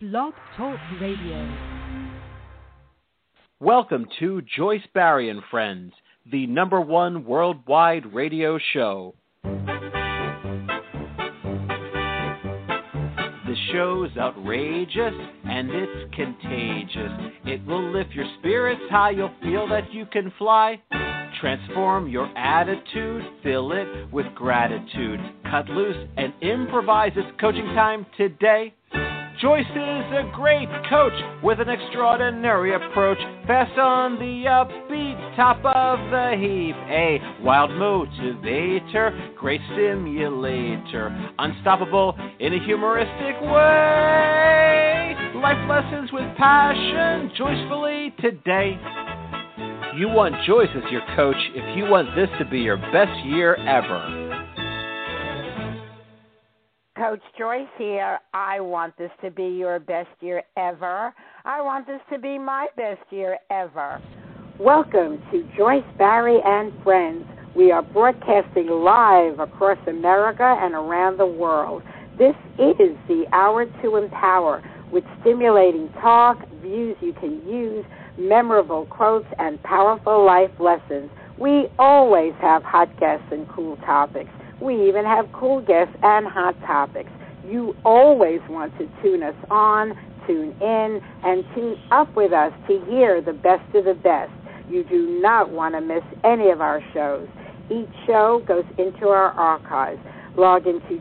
Blog Talk Radio. Welcome to Joyce Barry and Friends, the #1 worldwide radio show. The show's outrageous and it's contagious. It will lift your spirits high, you'll feel that you can fly. Transform your attitude, fill it with gratitude. Cut loose and improvise. It's coaching time today. Joyce is a great coach with an extraordinary approach. Fast on the upbeat, top of the heap. A wild motivator, great stimulator. Unstoppable in a humoristic way. Life lessons with passion, joyfully today. You want Joyce as your coach if you want this to be your best year ever. Coach Joyce here. I want this to be your best year ever. I want this to be my best year ever. Welcome to Joyce Barry and Friends. We are broadcasting live across America and around the world. This is the Hour to Empower with stimulating talk, views you can use, memorable quotes, and powerful life lessons. We always have hot guests and cool topics. We even have cool guests and hot topics. You always want to tune us on, tune in, and tune up with us to hear the best of the best. You do not want to miss any of our shows. Each show goes into our archives. Log into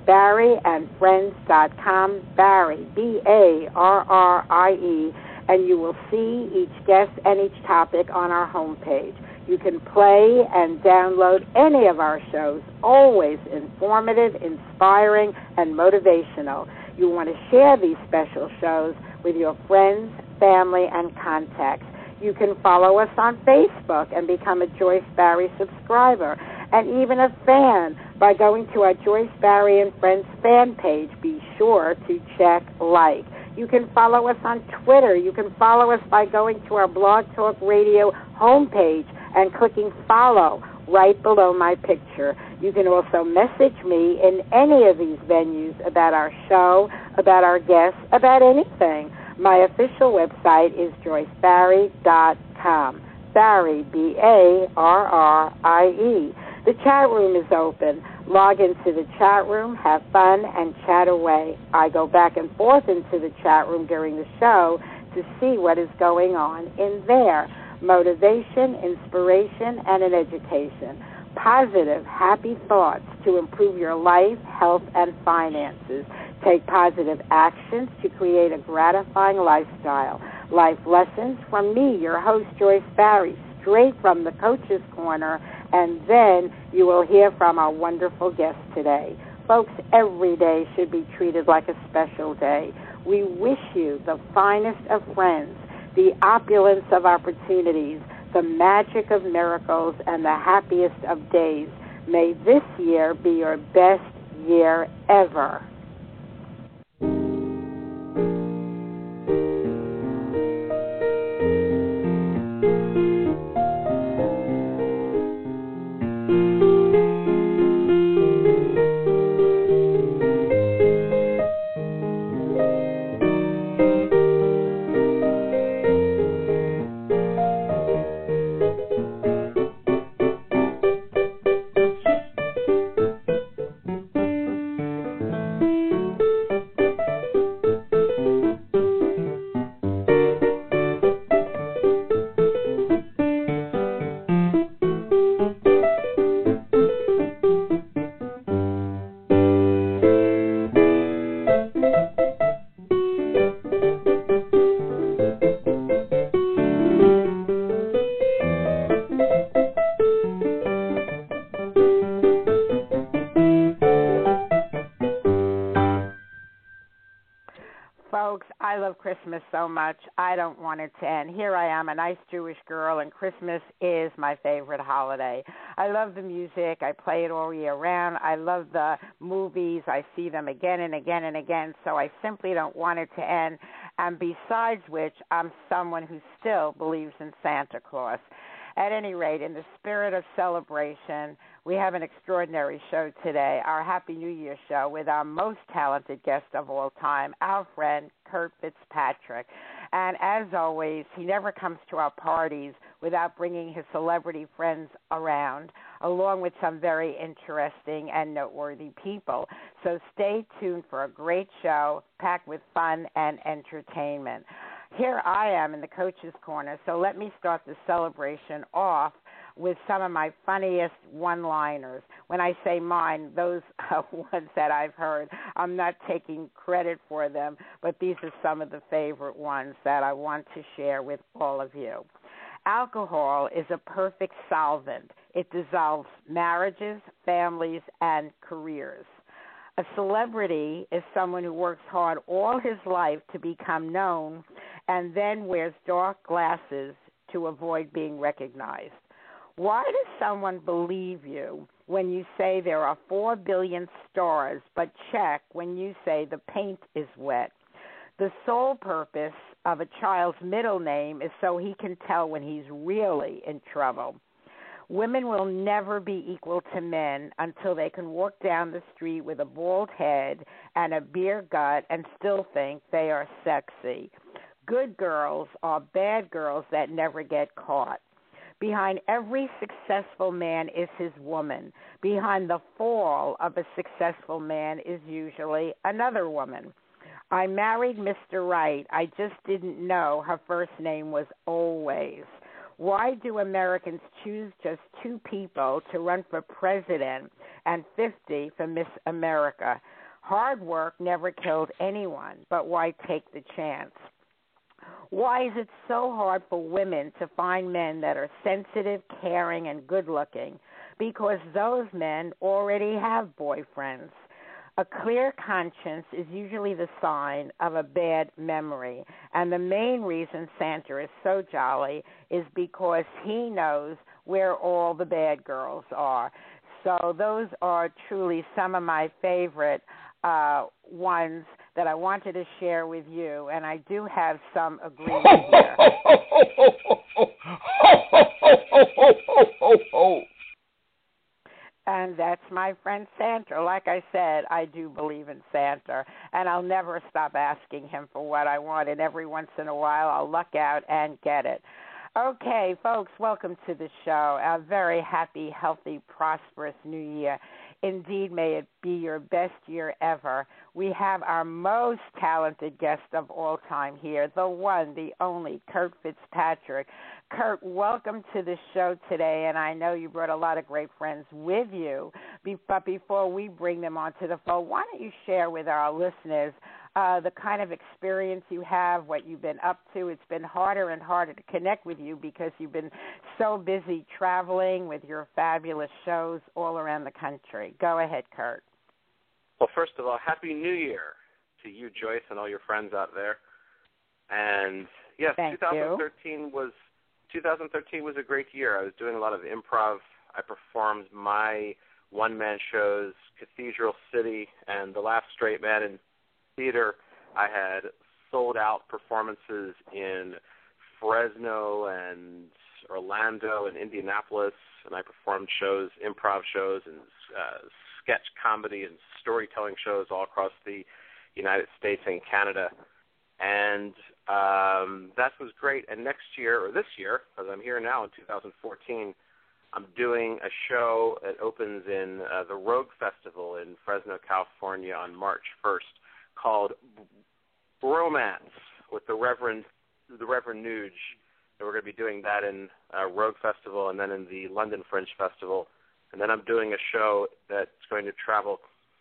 JoyceBarryandFriends.com, Barry, B-A-R-R-I-E, and you will see each guest and each topic on our homepage. You can play and download any of our shows, always informative, inspiring, and motivational. You want to share these special shows with your friends, family, and contacts. You can follow us on Facebook and become a Joyce Barry subscriber, and even a fan by going to our Joyce Barry and Friends fan page. Be sure to check like. You can follow us on Twitter. You can follow us by going to our Blog Talk Radio homepage and clicking follow right below my picture. You can also message me in any of these venues about our show, about our guests, about anything. My official website is joycebarry.com. Barry, B-A-R-R-I-E. The chat room is open. Log into the chat room, have fun, and chat away. I go back and forth into the chat room during the show to see what is going on in there. Motivation, inspiration, and an education. Positive, happy thoughts to improve your life, health, and finances. Take positive actions to create a gratifying lifestyle. Life lessons from me, your host, Joyce Barry, straight from the Coach's Corner, and then you will hear from our wonderful guest today. Folks, every day should be treated like a special day. We wish you the finest of friends, the opulence of opportunities, the magic of miracles, and the happiest of days. May this year be your best year ever. Folks, I love Christmas so much, I don't want it to end. Here I am, a nice Jewish girl, and Christmas is my favorite holiday. I love the music. I play it all year round. I love the movies. I see them again and again and again, so I simply don't want it to end. And besides which, I'm someone who still believes in Santa Claus. At any rate, in the spirit of celebration, we have an extraordinary show today, our Happy New Year show with our most talented guest of all time, our friend Kurt Fitzpatrick. And as always, he never comes to our parties without bringing his celebrity friends around, along with some very interesting and noteworthy people. So stay tuned for a great show packed with fun and entertainment. Here I am in the Coach's Corner, so let me start the celebration off with some of my funniest one-liners. When I say mine, those are ones that I've heard. I'm not taking credit for them, but these are some of the favorite ones that I want to share with all of you. Alcohol is a perfect solvent. It dissolves marriages, families, and careers. A celebrity is someone who works hard all his life to become known and then wears dark glasses to avoid being recognized. Why does someone believe you when you say there are 4 billion stars, but check when you say the paint is wet? The sole purpose of a child's middle name is so he can tell when he's really in trouble. Women will never be equal to men until they can walk down the street with a bald head and a beer gut and still think they are sexy. Good girls are bad girls that never get caught. Behind every successful man is his woman. Behind the fall of a successful man is usually another woman. I married Mr. Right. I just didn't know her first name was Always. Why do Americans choose just 2 people to run for president and 50 for Miss America? Hard work never killed anyone, but why take the chance? Why is it so hard for women to find men that are sensitive, caring, and good-looking? Because those men already have boyfriends. A clear conscience is usually the sign of a bad memory, and the main reason Santa is so jolly is because he knows where all the bad girls are. So those are truly some of my favorite ones that I wanted to share with you, and I do have some agreement here. And that's my friend Santa. Like I said, I do believe in Santa, and I'll never stop asking him for what I want, and every once in a while I'll luck out and get it. Okay, folks, welcome to the show. A very happy, healthy, prosperous new year. Indeed, may it be your best year ever. We have our most talented guest of all time here, the one, the only, Kurt Fitzpatrick. Kurt, welcome to the show today, and I know you brought a lot of great friends with you. But before we bring them onto the phone, why don't you share with our listeners the kind of experience you have, what you've been up to. It's been harder and harder to connect with you because you've been so busy traveling with your fabulous shows all around the country. Go ahead, Kurt. Well, first of all, Happy New Year to you, Joyce, and all your friends out there. And, yes, Thank 2013 was a great year. I was doing a lot of improv. I performed my one-man shows, Cathedral City and The Last Straight Man in Theater. I had sold-out performances in Fresno and Orlando and Indianapolis, and I performed shows, improv shows, and sketch comedy and storytelling shows all across the United States and Canada. And that was great. And next year, or this year, because I'm here now in 2014, I'm doing a show that opens in the Rogue Festival in Fresno, California on March 1st called Bromance with the Reverend Nuge. And we're going to be doing that in Rogue Festival and then in the London Fringe Festival. And then I'm doing a show that's going to travel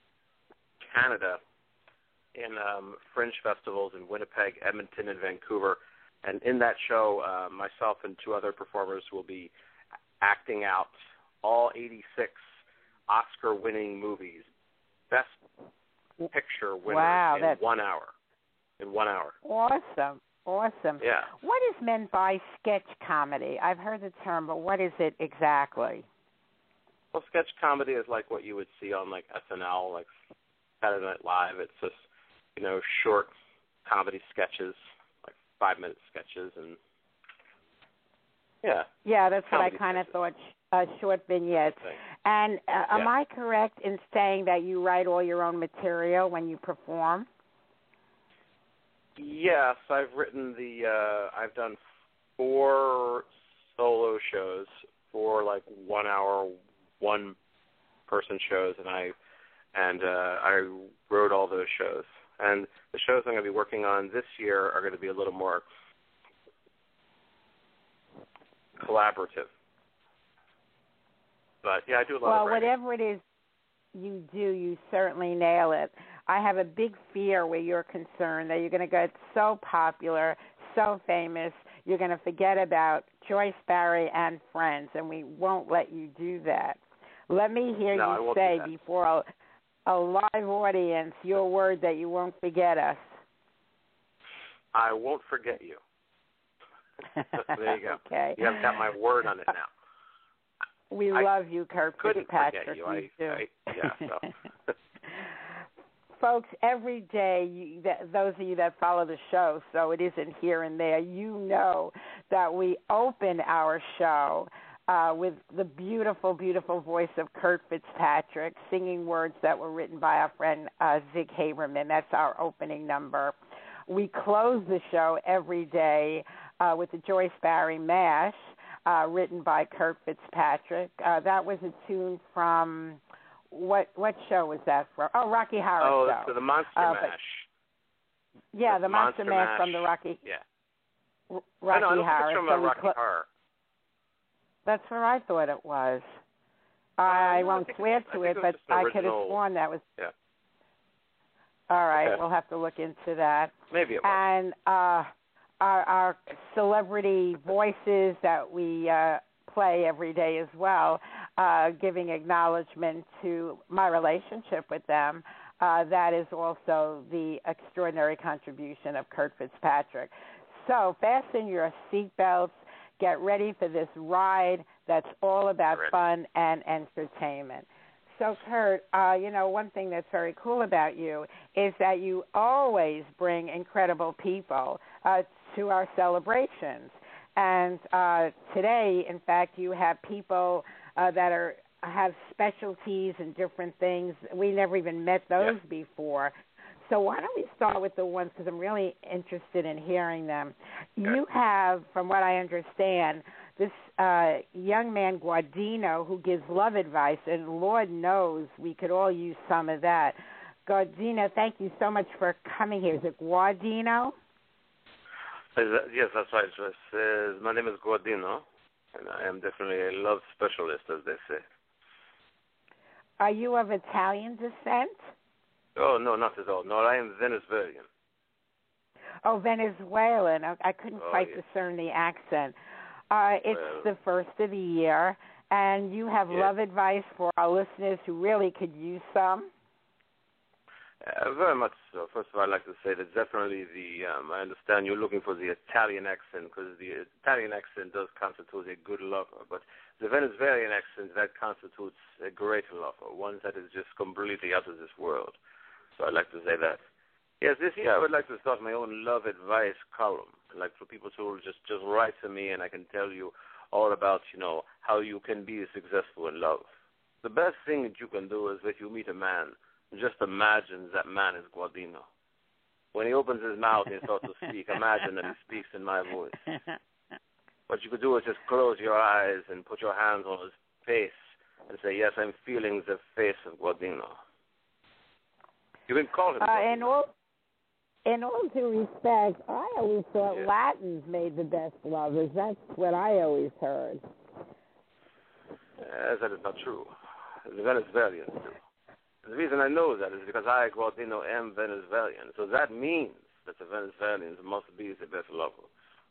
Canada in fringe festivals in Winnipeg, Edmonton, and Vancouver. And in that show, myself and 2 other performers will be acting out all 86 Oscar-winning movies. Best Picture winners in 1 hour. In 1 hour. Awesome. Yeah. What is meant by sketch comedy? I've heard the term, but what is it exactly? Well, sketch comedy is like what you would see on like SNL, like Saturday Night Live. It's just, short comedy sketches, like 5-minute sketches, and Yeah, that's what I Comedy kind of sketches. thought, short vignettes. And am Yeah. I correct in saying that you write all your own material when you perform? Yes, I've I've done 4 solo shows, 4 like 1 hour, 1 person shows, and I wrote all those shows. And the shows I'm going to be working on this year are going to be a little more collaborative. But yeah, I do a lot of writing. Well, whatever it is you do, you certainly nail it. I have a big fear where you're concerned that you're going to get so popular, so famous, you're going to forget about Joyce Barry and friends, and we won't let you do that. Let me hear you say before a live audience your word that you won't forget us. I won't forget you. There you go. Okay. You have got my word on it now. We love you, Kurt Fitzpatrick. Fitzpatrick. Couldn't forget you. So. Folks, every day, those of you that follow the show, so it isn't here and there, you know that we open our show with the beautiful, beautiful voice of Kurt Fitzpatrick, singing words that were written by our friend Zig Haberman. That's our opening number. We close the show every day with the Joyce Barry Mash, written by Kurt Fitzpatrick. That was a tune from... What show was that from? Oh, Rocky Horror Show. Oh, the Monster Mash. Yeah, the Monster Mash from the Rocky. Yeah. Rocky Horror. Horror. From Rocky Horror. That's what I thought it was. I won't swear to it, but I could have sworn that was. Yeah. All right, Okay. We'll have to look into that. Maybe it was. And our celebrity voices that we play every day as well, giving acknowledgement to my relationship with them. That is also the extraordinary contribution of Kurt Fitzpatrick. So fasten your seatbelts. Get ready for this ride that's all about fun and entertainment. So, Kurt, one thing that's very cool about you is that you always bring incredible people to our celebrations. And today, in fact, you have people that have specialties and different things. We never even met those before. So why don't we start with the ones, because I'm really interested in hearing them. You have, from what I understand, this young man, Guardino, who gives love advice, and Lord knows we could all use some of that. Guardino, thank you so much for coming here. Is it Guardino? Yes, that's right. My name is Guardino, and I am definitely a love specialist, as they say. Are you of Italian descent? Oh, no, not at all. No, I am Venezuelan. Oh, Venezuelan. I couldn't quite discern the accent. It's the first of the year, and you have love advice for our listeners who really could use some? Very much so. First of all, I'd like to say that definitely I understand you're looking for the Italian accent, because the Italian accent does constitute a good lover, but the Venezuelan accent, that constitutes a great lover, one that is just completely out of this world. So I'd like to say that. Yes, this year I would like to start my own love advice column. I'd like for people to just write to me, and I can tell you all about, how you can be successful in love. The best thing that you can do is if you meet a man, just imagine that man is Guardino. When he opens his mouth and starts to speak, imagine that he speaks in my voice. What you could do is just close your eyes and put your hands on his face and say, yes, I'm feeling the face of Guardino. You can call him Guardino. In all due respect, I always thought Latins made the best lovers. That's what I always heard. That is not true. The Venezuelans do. The reason I know that is because I, Guardino, am Venezuelan. So that means that the Venezuelans must be the best lovers.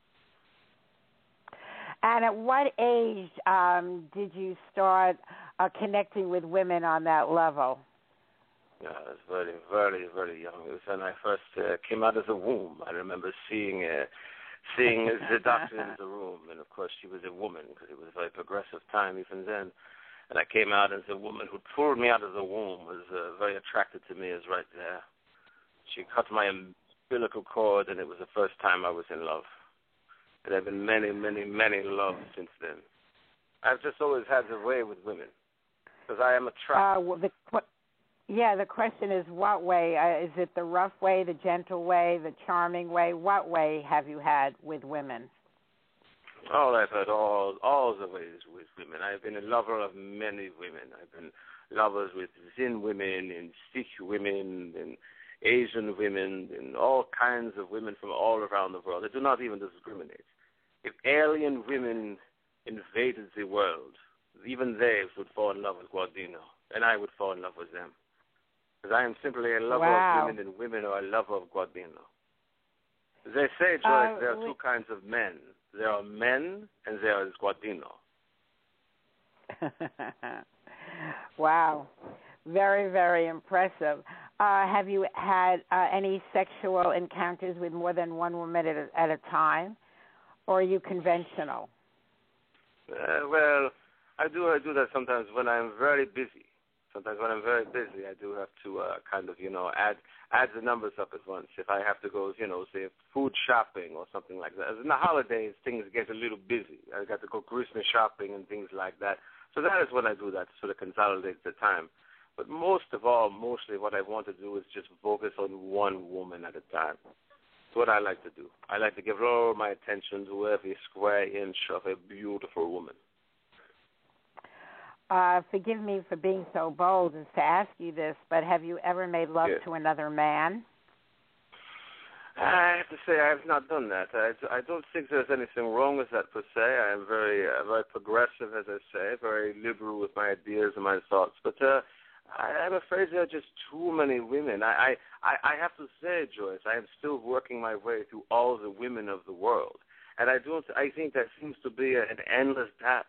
And at what age did you start connecting with women on that level? Yeah, I was very, very, very young. It was when I first came out of the womb. I remember seeing the doctor in the room, and of course she was a woman, because it was a very progressive time even then. And I came out, and the woman who pulled me out of the womb was very attracted to me, is right there. She cut my umbilical cord, and it was the first time I was in love. There have been many, many, many loves since then. I've just always had the way with women because I am attracted. The question is what way? Is it the rough way, the gentle way, the charming way? What way have you had with women? Oh, I've had all the ways with women. I've been a lover of many women. I've been lovers with Zin women and Sikh women and Asian women and all kinds of women from all around the world. I do not even discriminate. If alien women invaded the world, even they would fall in love with Guardino, and I would fall in love with them. Because I am simply a lover of women, and women are a lover of Guardino. They say, Joyce, there are two kinds of men. There are men, and there is Guardino. Wow. Very, very impressive. Have you had any sexual encounters with more than one woman at a time, or are you conventional? Well, I do that sometimes when I'm very busy. Sometimes when I'm very busy, I do have to kind of, add the numbers up at once. If I have to go, say food shopping or something like that. As in the holidays, things get a little busy. I got to go Christmas shopping and things like that. So that is when I do that to sort of consolidate the time. But mostly what I want to do is just focus on one woman at a time. That's what I like to do. I like to give all my attention to every square inch of a beautiful woman. Forgive me for being so bold as to ask you this, but have you ever made love to another man? I have to say I have not done that. I don't think there's anything wrong with that per se. I am very progressive, as I say, very liberal with my ideas and my thoughts. But I'm afraid there are just too many women. I have to say, Joyce, I am still working my way through all the women of the world, and I think that seems to be an endless task.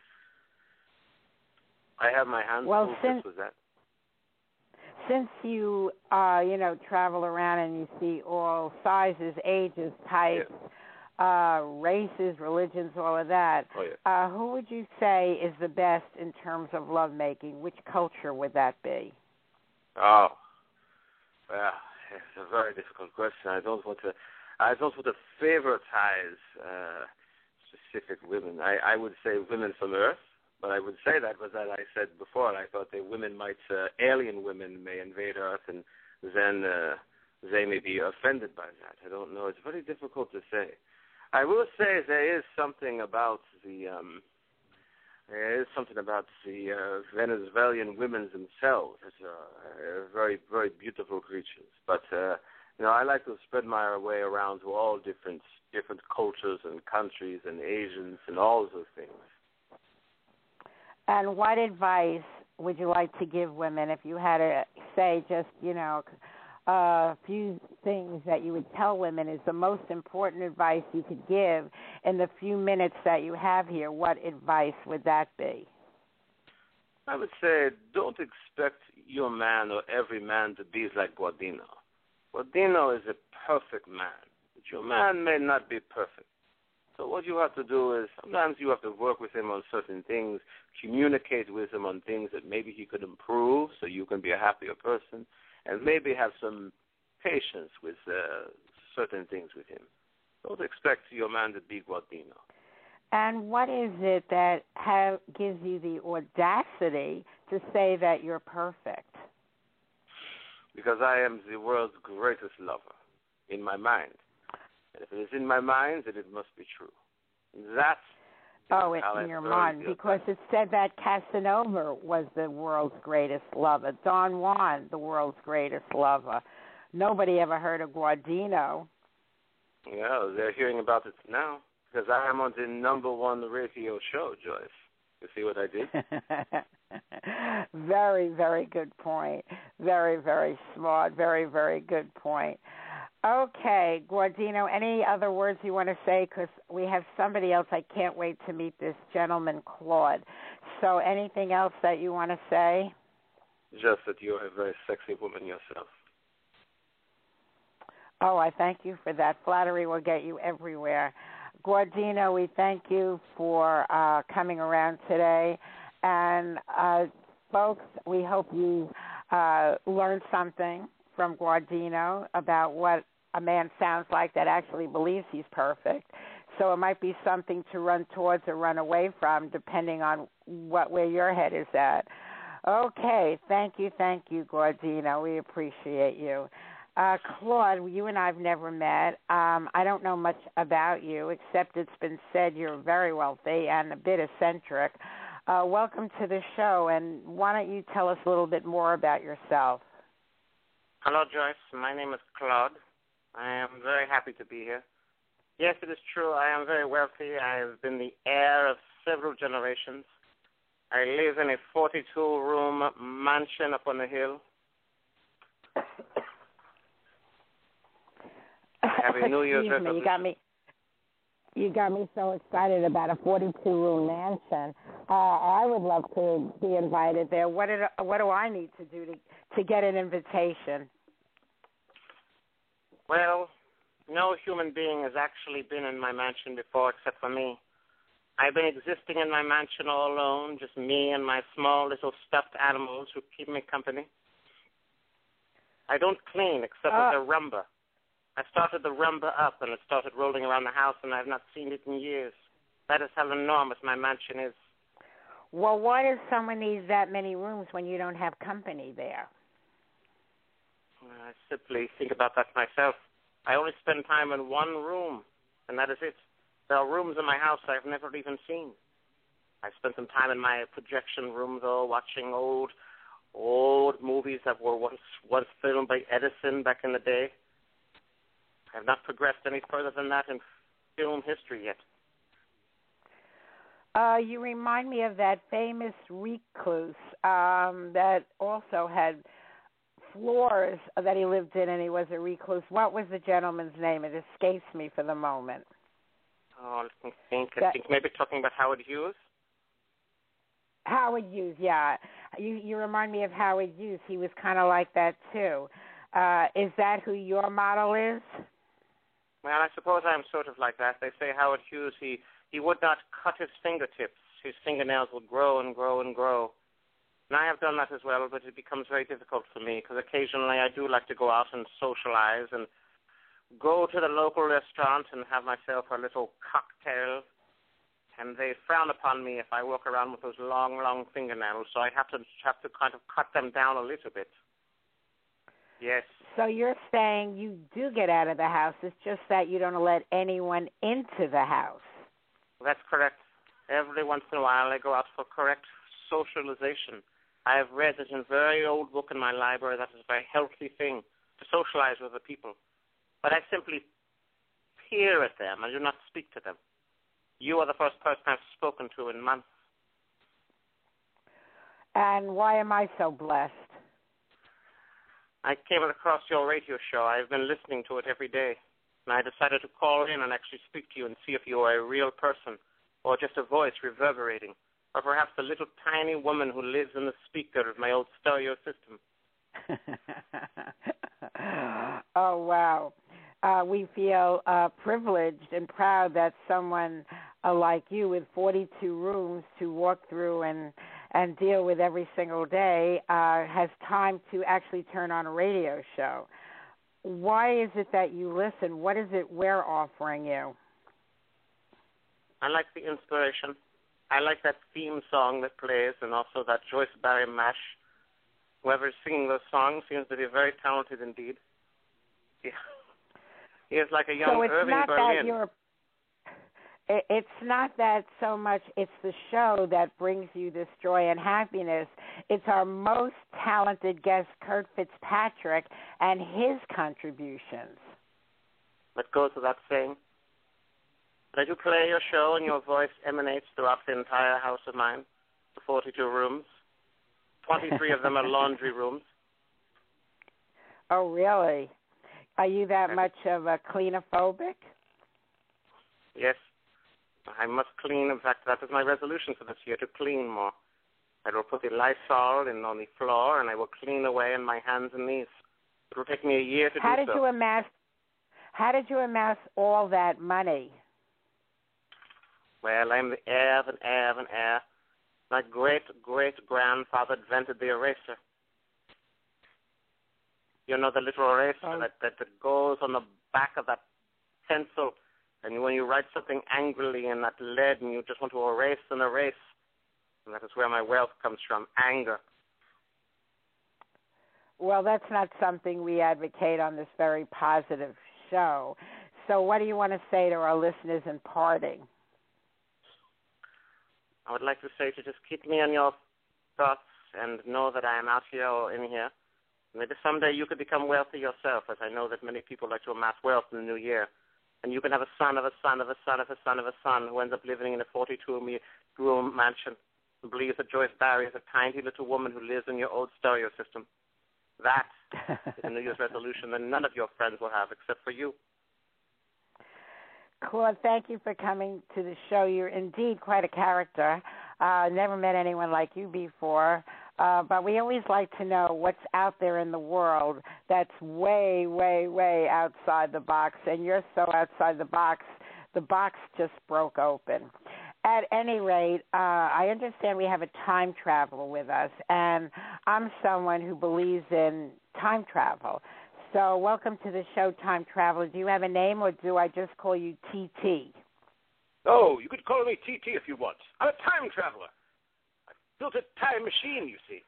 I have my hands full with that. Since you, travel around and you see all sizes, ages, types, races, religions, all of that, who would you say is the best in terms of lovemaking? Which culture would that be? Oh, well, it's a very difficult question. I don't want to favoritize specific women. I would say women from Earth. But I would say that, but as I said before, I thought that alien women may invade Earth, and then they may be offended by that. I don't know. It's very difficult to say. I will say there is something about the Venezuelan women themselves. They're very, very beautiful creatures. But I like to spread my way around to all different cultures and countries and Asians and all those things. And what advice would you like to give women if you had to say just, a few things that you would tell women is the most important advice you could give in the few minutes that you have here? What advice would that be? I would say don't expect your man or every man to be like Guardino. Guardino is a perfect man, but your man may not be perfect. So what you have to do is sometimes you have to work with him on certain things, communicate with him on things that maybe he could improve so you can be a happier person, and maybe have some patience with certain things with him. Don't expect your man to be Guardino. And what is it that gives you the audacity to say that you're perfect? Because I am the world's greatest lover in my mind. If it is in my mind, then it must be true. That's in your mind, because it said that Casanova was the world's greatest lover. Don Juan, the world's greatest lover. Nobody ever heard of Guardino. Yeah, they're hearing about it now, because I am on the #1 radio show, Joyce. You see what I did? Very, very good point. Very, very smart. Very, very good point. Okay, Guardino, any other words you want to say? Because we have somebody else. I can't wait to meet this gentleman, Claude. So anything else that you want to say? Just that you're a very sexy woman yourself. Oh, I thank you for that. Flattery will get you everywhere. Guardino, we thank you for coming around today. And, folks, we hope you learned something from Guardino about what a man sounds like that actually believes he's perfect. So it might be something to run towards or run away from, depending on where your head is at. Okay, thank you, Gaudino. We appreciate you. Claude, you and I have never met. I don't know much about you, except it's been said you're very wealthy and a bit eccentric. Welcome to the show, and why don't you tell us a little bit more about yourself? Hello, Joyce. My name is Claude. I am very happy to be here. Yes, it is true. I am very wealthy. I have been the heir of several generations. I live in a 42-room mansion up on the hill. I have a New Year's resolution. You got me so excited about a 42-room mansion. I would love to be invited there. What do I need to do to get an invitation? Well, no human being has actually been in my mansion before except for me. I've been existing in my mansion all alone, just me and my small little stuffed animals who keep me company. I don't clean except with the Roomba. I started the Roomba up, and it started rolling around the house, and I've not seen it in years. That is how enormous my mansion is. Well, why does someone need that many rooms when you don't have company there? I simply think about that myself. I only spend time in one room, and that is it. There are rooms in my house I've never even seen. I spent some time in my projection room, though, watching old movies that were once filmed by Edison back in the day. I have not progressed any further than that in film history yet. You remind me of that famous recluse that also had floors that he lived in, and he was a recluse. What was the gentleman's name? It escapes me for the moment. Oh, let me think. I think maybe talking about Howard Hughes. Howard Hughes, yeah. You remind me of Howard Hughes. He was kind of like that, too. Is that who your model is? Well, I suppose I'm sort of like that. They say Howard Hughes, he would not cut his fingertips. His fingernails would grow and grow and grow. And I have done that as well, but it becomes very difficult for me because occasionally I do like to go out and socialize and go to the local restaurant and have myself a little cocktail. And they frown upon me if I walk around with those long, long fingernails, so I have to kind of cut them down a little bit. Yes. So you're saying you do get out of the house. It's just that you don't let anyone into the house. That's correct. Every once in a while I go out for correct socialization. I have read it in a very old book in my library that is a very healthy thing to socialize with the people. But I simply peer at them. I do not speak to them. You are the first person I've spoken to in months. And why am I so blessed? I came across your radio show. I've been listening to it every day. And I decided to call in and actually speak to you and see if you are a real person or just a voice reverberating, or perhaps a little tiny woman who lives in the speaker of my old stereo system. Oh, wow. We feel privileged and proud that someone like you with 42 rooms to walk through and deal with every single day has time to actually turn on a radio show. Why is it that you listen? What is it we're offering you? I like the inspiration. I like that theme song that plays, and also that Joyce Barry mash. Whoever is singing those songs seems to be very talented indeed. He is like a young Irving Berlin. It's not that so much it's the show that brings you this joy and happiness. It's our most talented guest, Kurt Fitzpatrick, and his contributions. That goes without saying. But I do play your show, and your voice emanates throughout the entire house of mine, the 42 rooms. 23 of them are laundry rooms. Oh, really? Are you that much of a cleanophobic? Yes. I must clean. In fact, that is my resolution for this year, to clean more. I will put the Lysol on the floor, and I will clean away on my hands and knees. It will take me a year to do so. How did you amass all that money? Well, I'm the heir of an heir of an heir. My great-great-grandfather invented the eraser. You know, the little eraser that goes on the back of that pencil And when you write something angrily in that lead and you just want to erase and erase, and that is where my wealth comes from, anger. Well, that's not something we advocate on this very positive show. So what do you want to say to our listeners in parting? I would like to say to just keep me in your thoughts and know that I am out here or in here. Maybe someday you could become wealthy yourself, as I know that many people like to amass wealth in the new year. And you can have a son of a son of a son of a son of a son who ends up living in a 42-room mansion and believes that Joyce Barry is a tiny little woman who lives in your old stereo system. That is a New Year's resolution that none of your friends will have except for you. Claude, thank you for coming to the show. You're indeed quite a character. Never met anyone like you before. But we always like to know what's out there in the world that's way, way, way outside the box. And you're so outside the box just broke open. At any rate, I understand we have a time traveler with us, and I'm someone who believes in time travel. So welcome to the show, Time Traveler. Do you have a name, or do I just call you TT? Oh, you could call me TT if you want. I'm a time traveler. I built a time machine, you see.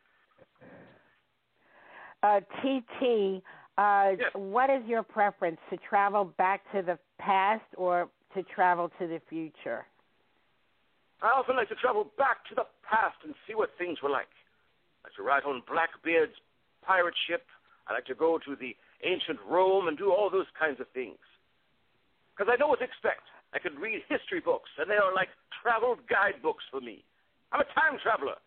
TT, yes. What is your preference, to travel back to the past or to travel to the future? I often like to travel back to the past and see what things were like. I like to ride on Blackbeard's pirate ship. I like to go to the ancient Rome and do all those kinds of things. Because I know what to expect. I can read history books, and they are like travel guidebooks for me. I'm a time traveler.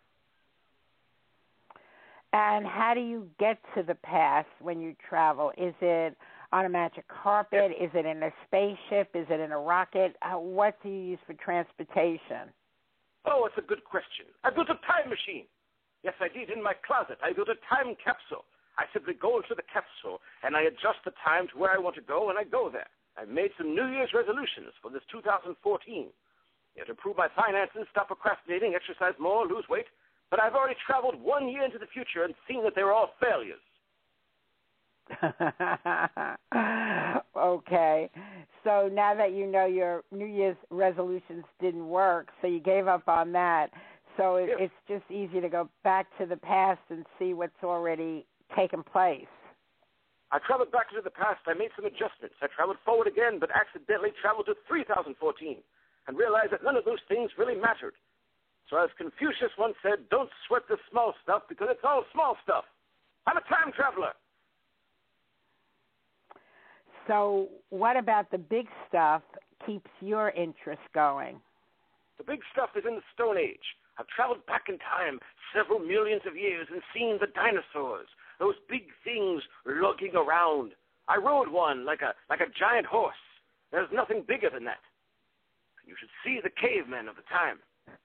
And how do you get to the past when you travel? Is it on a magic carpet? Yes. Is it in a spaceship? Is it in a rocket? What do you use for transportation? Oh, it's a good question. I built a time machine. Yes, I did, in my closet. I built a time capsule. I simply go into the capsule, and I adjust the time to where I want to go, and I go there. I've made some New Year's resolutions for this 2014. To improve my finances, stop procrastinating, exercise more, lose weight. But I've already traveled 1 year into the future and seen that they were all failures. Okay. So now that you know your New Year's resolutions didn't work, so you gave up on that. So it's just easy to go back to the past and see what's already taken place. I traveled back to the past. I made some adjustments. I traveled forward again, but accidentally traveled to 3014 and realized that none of those things really mattered. So as Confucius once said, don't sweat the small stuff because it's all small stuff. I'm a time traveler. So what about the big stuff keeps your interest going? The big stuff is in the Stone Age. I've traveled back in time several millions of years and seen the dinosaurs, those big things lugging around. I rode one like a giant horse. There's nothing bigger than that. You should see the cavemen of the time.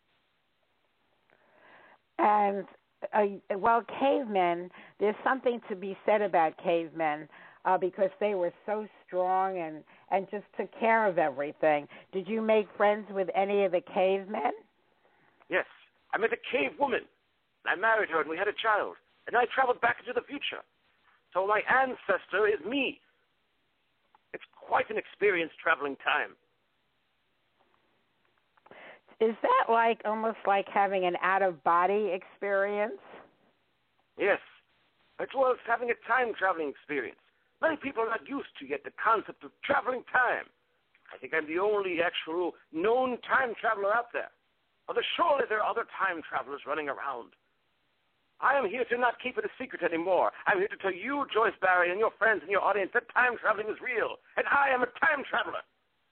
And, cavemen, there's something to be said about cavemen because they were so strong and just took care of everything. Did you make friends with any of the cavemen? Yes. I met a cave woman. I married her and we had a child. And I traveled back into the future. So my ancestor is me. It's quite an experience traveling time. Is that almost like having an out-of-body experience? Yes. It was having a time-traveling experience. Many people are not used to yet the concept of traveling time. I think I'm the only actual known time traveler out there. Although surely there are other time travelers running around. I am here to not keep it a secret anymore. I'm here to tell you, Joyce Barry, and your friends and your audience that time traveling is real, and I am a time traveler.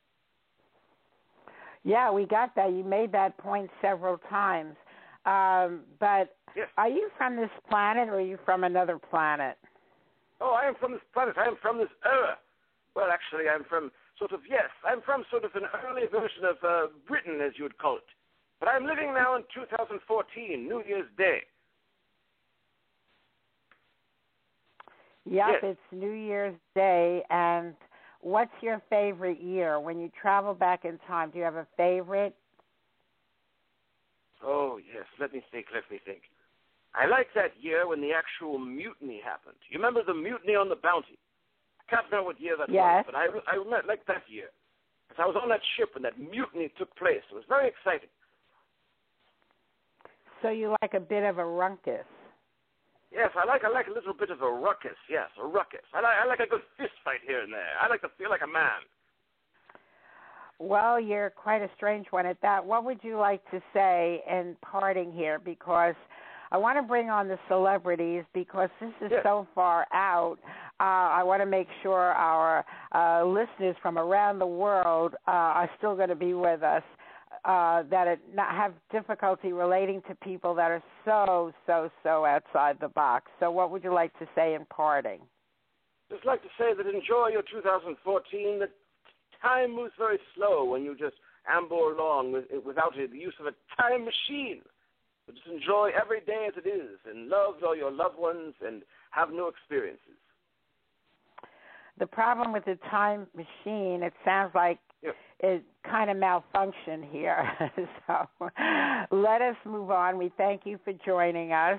Yeah, we got that. You made that point several times. But yes. Are you from this planet or are you from another planet? Oh, I am from this planet. I am from this era. Well, actually, I'm from sort of an early version of Britain, as you would call it. But I'm living now in 2014, New Year's Day. Yep, yes. It's New Year's Day, and what's your favorite year? When you travel back in time, do you have a favorite? Oh, yes. Let me think. I like that year when the actual mutiny happened. You remember the mutiny on the Bounty? I can't remember what year that was, but I like that year. I was on that ship when that mutiny took place. It was very exciting. So you like a bit of a ruckus? Yes, I like a little bit of a ruckus. Yes, a ruckus. I like a good fist fight here and there. I like to feel like a man. Well, you're quite a strange one at that. What would you like to say in parting here? Because I want to bring on the celebrities because this is so far out. I want to make sure our listeners from around the world are still going to be with us, that not have difficulty relating to people that are so outside the box. So what would you like to say in parting? Just like to say that enjoy your 2014, that time moves very slow when you just amble along without the use of a time machine. So just enjoy every day as it is and love all your loved ones and have new experiences. The problem with the time machine, it sounds like it kind of malfunctioned here. So let us move on. We thank you for joining us.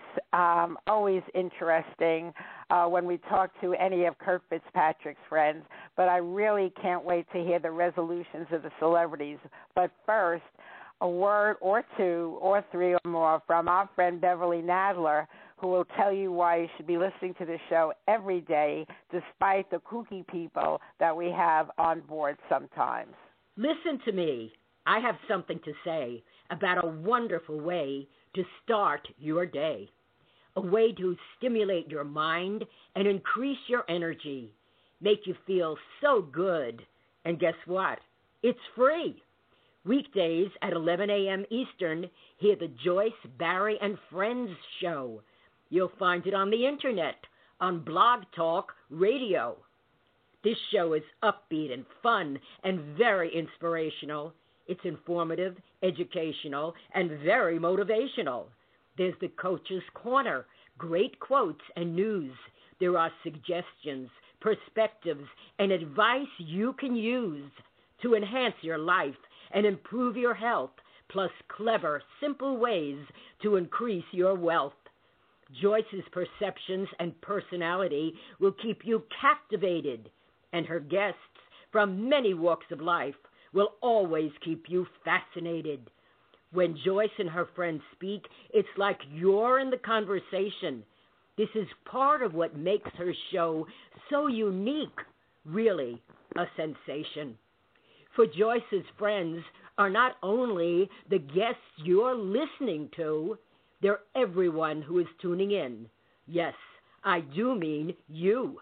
Always interesting when we talk to any of Kurt Fitzpatrick's friends, but I really can't wait to hear the resolutions of the celebrities. But first, a word or two or three or more from our friend Beverly Nadler, who will tell you why you should be listening to this show every day, despite the kooky people that we have on board sometimes. Listen to me. I have something to say about a wonderful way to start your day, a way to stimulate your mind and increase your energy, make you feel so good. And guess what? It's free. Weekdays at 11 a.m. Eastern, hear the Joyce, Barry, and Friends show. You'll find it on the Internet, on Blog Talk Radio. This show is upbeat and fun and very inspirational. It's informative, educational, and very motivational. There's the Coach's Corner, great quotes and news. There are suggestions, perspectives, and advice you can use to enhance your life and improve your health, plus clever, simple ways to increase your wealth. Joyce's perceptions and personality will keep you captivated, and her guests from many walks of life will always keep you fascinated. When Joyce and her friends speak, it's like you're in the conversation. This is part of what makes her show so unique, really a sensation. For Joyce's friends are not only the guests you're listening to, they're everyone who is tuning in. Yes, I do mean you.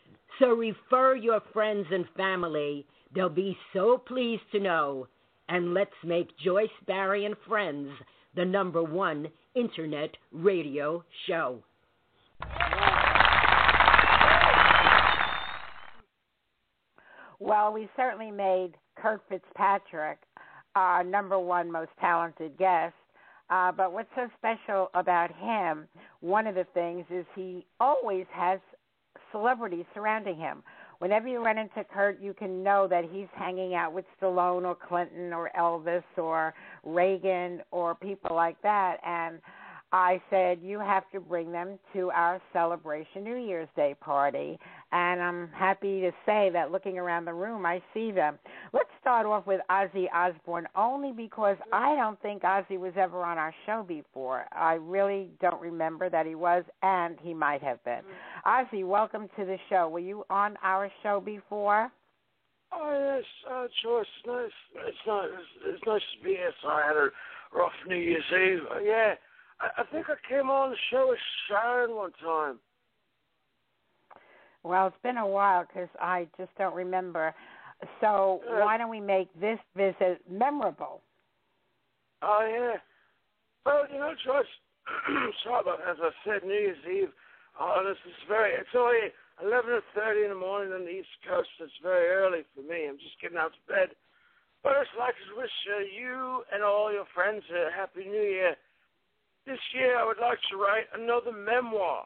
So refer your friends and family. They'll be so pleased to know. And let's make Joyce, Barry, and Friends the #1 Internet radio show. Well, we certainly made Kurt Fitzpatrick our #1 most talented guest. But what's so special about him, one of the things is he always has celebrities surrounding him. Whenever you run into Kurt, you can know that he's hanging out with Stallone or Clinton or Elvis or Reagan or people like that. And I said, you have to bring them to our Celebration New Year's Day party. And I'm happy to say that looking around the room, I see them. Let's start off with Ozzy Osbourne, only because I don't think Ozzy was ever on our show before. I really don't remember that he was, and he might have been. Ozzy, welcome to the show. Were you on our show before? Oh, yes, Joyce, nice. It's nice to be here. So I had a rough New Year's Eve. Yeah. I think I came on the show with Sharon one time. Well, it's been a while because I just don't remember. So why don't we make this visit memorable? Oh, yeah. Well, Joyce, sorry about as I said, New Year's Eve. It's only 11:30 in the morning on the East Coast. It's very early for me. I'm just getting out of bed. But I'd like to wish you and all your friends a Happy New Year. This year, I would like to write another memoir.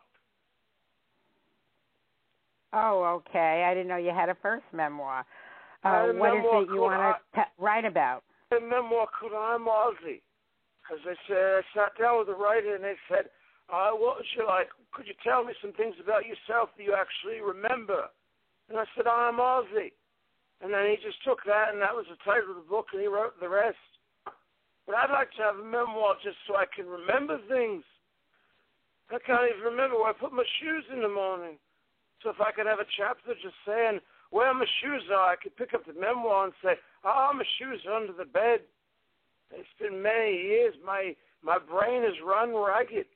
Oh, okay. I didn't know you had a first memoir. What is it you want to write about? A memoir called I'm Ozzy. Because I sat down with the writer and they said, what would you like? Could you tell me some things about yourself that you actually remember? And I said, I'm Ozzy. And then he just took that, and that was the title of the book, and he wrote the rest. But I'd like to have a memoir just so I can remember things. I can't even remember where I put my shoes in the morning. So if I could have a chapter just saying where my shoes are, I could pick up the memoir and say, my shoes are under the bed. It's been many years. My brain has run ragged.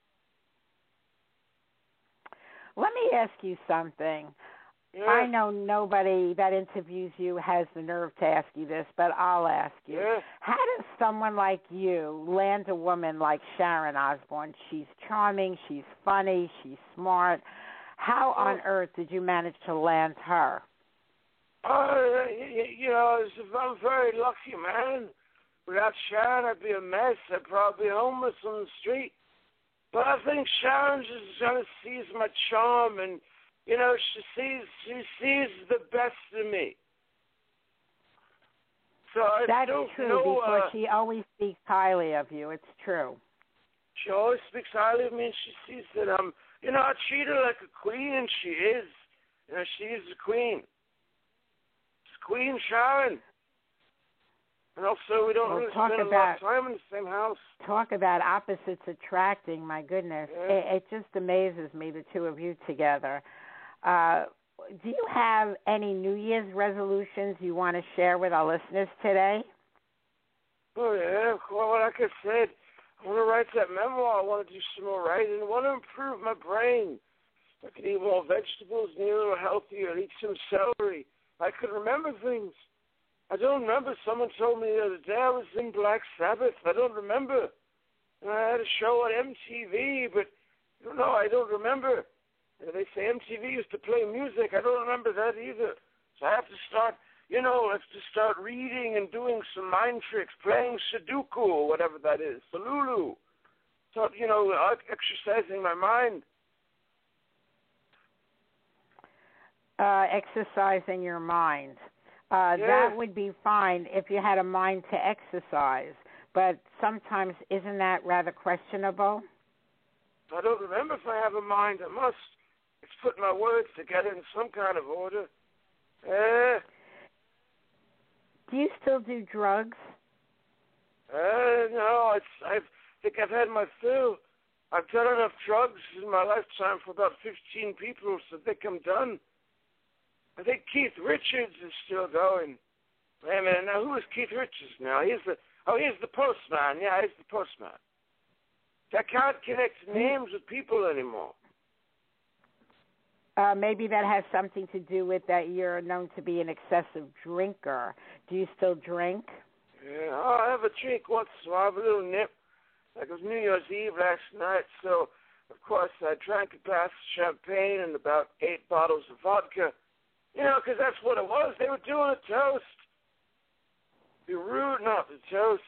Let me ask you something. Yeah. I know nobody that interviews you has the nerve to ask you this, but I'll ask you. Yeah. How does someone like you land a woman like Sharon Osbourne? She's charming, she's funny, she's smart. How on earth did you manage to land her? I'm very lucky, man. Without Sharon, I'd be a mess. I'd probably be homeless on the street. But I think Sharon just kind of sees my charm, and she sees the best in me. So that's true because she always speaks highly of you. It's true. She always speaks highly of me, and she sees that I'm. I treat her like a queen, and she is. She is a queen. It's Queen Sharon. And also, we don't really spend a lot of time in the same house. Talk about opposites attracting. My goodness. Yeah. It just amazes me, the two of you together. Do you have any New Year's resolutions you want to share with our listeners today? Oh, yeah. Well, like I said, I want to write that memoir. I want to do some more writing. I want to improve my brain. I can eat more vegetables, eat a little healthier, eat some celery. I can remember things. I don't remember. Someone told me the other day I was in Black Sabbath. I don't remember. And I had a show on MTV, but I don't remember. They say MTV used to play music. I don't remember that either. So I have to start, reading and doing some mind tricks, playing Sudoku or whatever that is, Lulu. So, exercising my mind. Exercising your mind. That would be fine if you had a mind to exercise. But sometimes, isn't that rather questionable? I don't remember if I have a mind. I must. It's put my words together in some kind of order. Do you still do drugs? No. I think I've had my fill. I've done enough drugs in my lifetime for about 15 people, so I think I'm done. I think Keith Richards is still going. Wait a minute, now who is Keith Richards now? He's the postman. Yeah, he's the postman. I can't connect names with people anymore. Maybe that has something to do with that you're known to be an excessive drinker. Do you still drink? Yeah, I have a drink once in a while, a little nip. Like it was New Year's Eve last night, so of course I drank a glass of champagne and about 8 bottles of vodka. Because that's what it was. They were doing a toast. Be rude not to toast.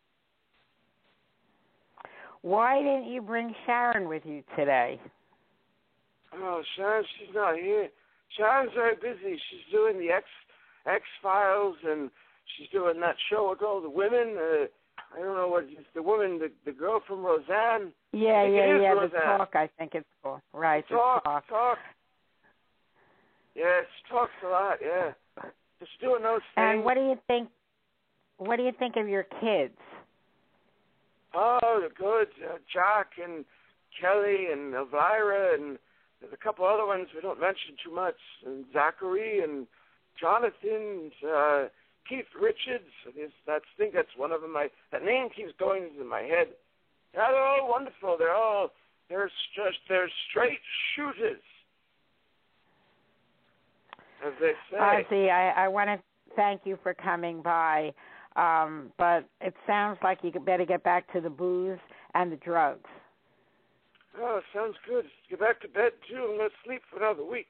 Why didn't you bring Sharon with you today? Oh, Sharon, she's not here. Sharon's very busy. She's doing the X-Files, and she's doing that show with all the women. I don't know what it's the woman, the girl from Roseanne. Yeah, Roseanne. the Talk, I think it's called. Right, Talk. Talk. Yeah, she talks a lot, yeah. Just doing those things. And what do you think of your kids? Oh, they're good. Jack and Kelly and Elvira, and there's a couple other ones we don't mention too much. And Zachary and Jonathan, and, Keith Richards. I think that's one of them. That name keeps going into my head. Yeah, they're all wonderful. They're straight shooters, as they say. Ozzy, I want to thank you for coming by, but it sounds like you better get back to the booze and the drugs. Oh, sounds good. Get back to bed, too, and let's sleep for another week.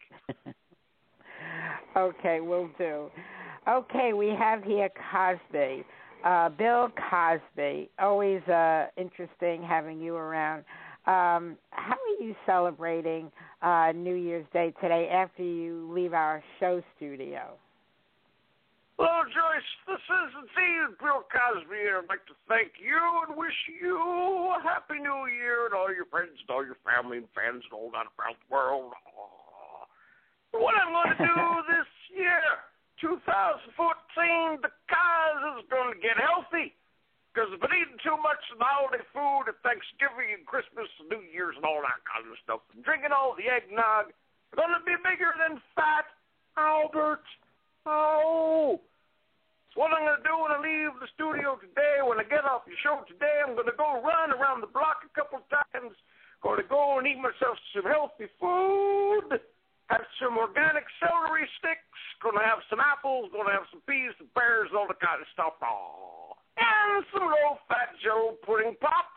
Okay, will do. Okay, we have here Cosby. Bill Cosby. Always interesting having you around. How are you celebrating New Year's Day today after you leave our show studio? Hello, Joyce. This is indeed Bill Cosby here. I'd like to thank you and wish you a Happy New Year and all your friends and all your family and fans and all that about the world. What I'm going to do this year, 2014, the cause is going to get healthy. Because I've been eating too much of the holiday food at Thanksgiving and Christmas and New Year's and all that kind of stuff. And drinking all the eggnog. I'm going to be bigger than fat Albert. Oh. So what I'm going to do when I leave the studio today, when I get off the show today, I'm going to go run around the block a couple of times. Going to go and eat myself some healthy food. Have some organic celery sticks. Going to have some apples. Going to have some peas, some pears, and all the kind of stuff. Oh. And some low-fat Jello pudding pops.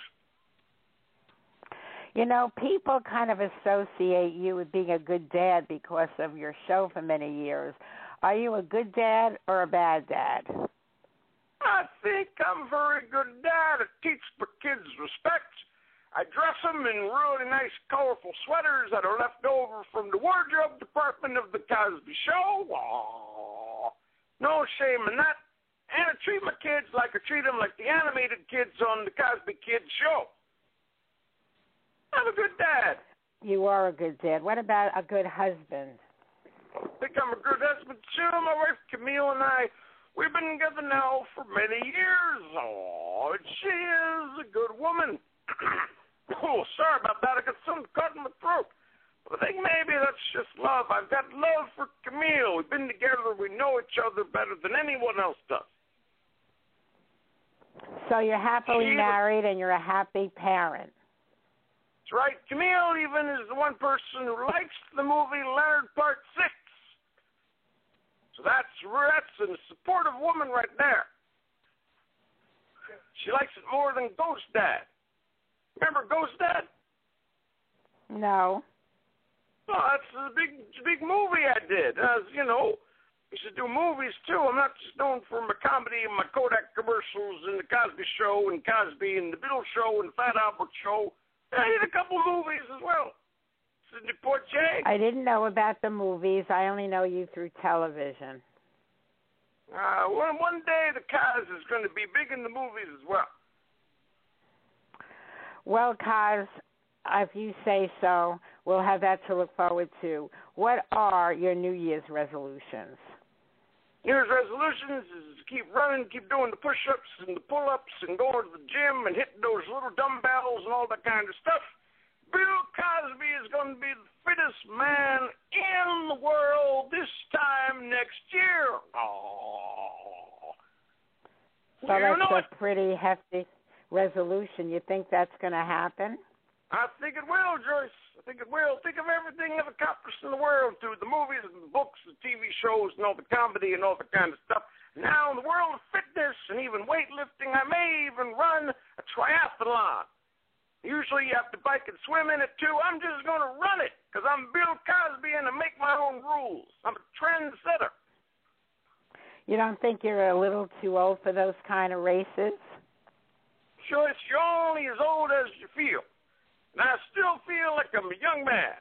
You know, people kind of associate you with being a good dad because of your show for many years. Are you a good dad or a bad dad? I think I'm a very good dad. I teach my kids respect. I dress them in really nice, colorful sweaters that are left over from the wardrobe department of the Cosby Show. Aww. No shame in that. And I treat my kids like I treat them like the animated kids on the Cosby Kids Show. I'm a good dad. You are a good dad. What about a good husband? I think I'm a good husband, too. My wife, Camille, and I, we've been together now for many years. Oh, she is a good woman. Oh, sorry about that. I got something caught in my throat. But I think maybe that's just love. I've got love for Camille. We've been together. We know each other better than anyone else does. So you're happily married and you're a happy parent. That's right. Camille even is the one person who likes the movie Leonard Part 6. So that's a supportive woman right there. She likes it more than Ghost Dad. Remember Ghost Dad? No. Oh, that's a big movie I did. You know, I used to do movies, too. I'm not just known for my comedy and my Kodak commercials and the Cosby Show and Cosby and the Beatles Show and Fat Albert Show. I did a couple of movies as well. Sidney Poitier. I didn't know about the movies. I only know you through television. One day the Cos is going to be big in the movies as well. Well, Cos, if you say so, we'll have that to look forward to. What are your New Year's resolutions? New Year's resolutions is to keep running, keep doing the push-ups and the pull-ups and going to the gym and hitting those little dumbbells and all that kind of stuff. Bill Cosby is going to be the fittest man in the world this time next year. Oh. So that's a pretty hefty resolution. You think that's going to happen? I think it will, Joyce. I think it will. Think of everything I've accomplished in the world through the movies and the books, the TV shows, and all the comedy and all the kind of stuff. Now, in the world of fitness and even weightlifting, I may even run a triathlon. Usually you have to bike and swim in it, too. I'm just going to run it because I'm Bill Cosby and I make my own rules. I'm a trendsetter. You don't think you're a little too old for those kind of races? Joyce, you're only as old as you feel. And I still feel like I'm a young man.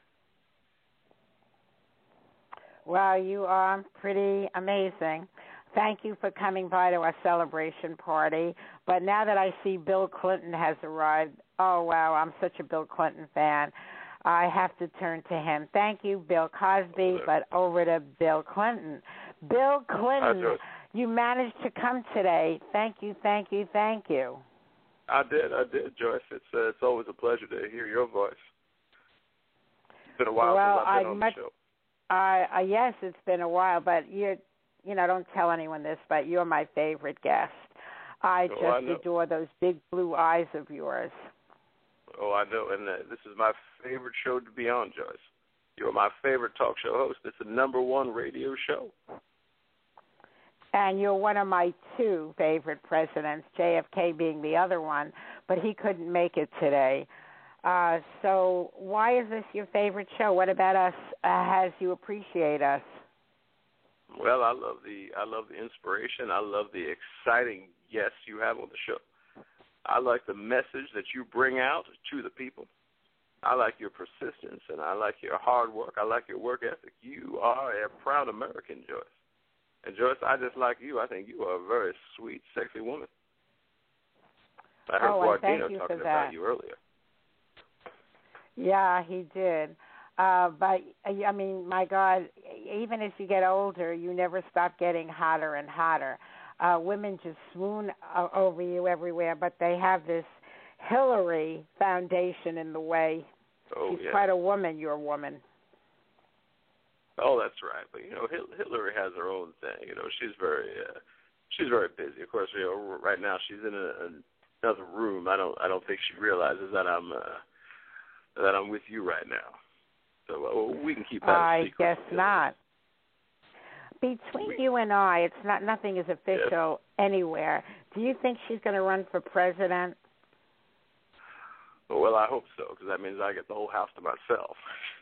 Well, you are pretty amazing. Thank you for coming by to our celebration party. But now that I see Bill Clinton has arrived, oh, wow, I'm such a Bill Clinton fan. I have to turn to him. Thank you, Bill Cosby, but over to Bill Clinton. Bill Clinton, you managed to come today. Thank you, thank you, thank you. I did, Joyce. It's always a pleasure to hear your voice. It's been a while since I've been on the show. Yes, it's been a while, but don't tell anyone this, but you're my favorite guest. I adore those big blue eyes of yours. Oh, I know, and this is my favorite show to be on, Joyce. You're my favorite talk show host. It's the #1 radio show. And you're one of my 2 favorite presidents, JFK being the other one, but he couldn't make it today. So why is this your favorite show? What about us has you appreciate us? Well, I love the inspiration. I love the exciting guests you have on the show. I like the message that you bring out to the people. I like your persistence, and I like your hard work. I like your work ethic. You are a proud American, Joyce. And, Joyce, I just like you. I think you are a very sweet, sexy woman. I heard Guardino talking about you earlier. Yeah, he did. But, I mean, my God, even as you get older, you never stop getting hotter and hotter. Women just swoon over you everywhere, but they have this Hillary Foundation in the way. Oh, She's quite a woman, your woman. Oh, that's right. But, Hillary has her own thing. She's very busy. Of course, right now she's in another room. I don't think she realizes that I'm with you right now. So we can keep that a secret. I guess not. Between you and I, it's nothing is official anywhere. Do you think she's going to run for president? Well, I hope so, because that means I get the whole house to myself.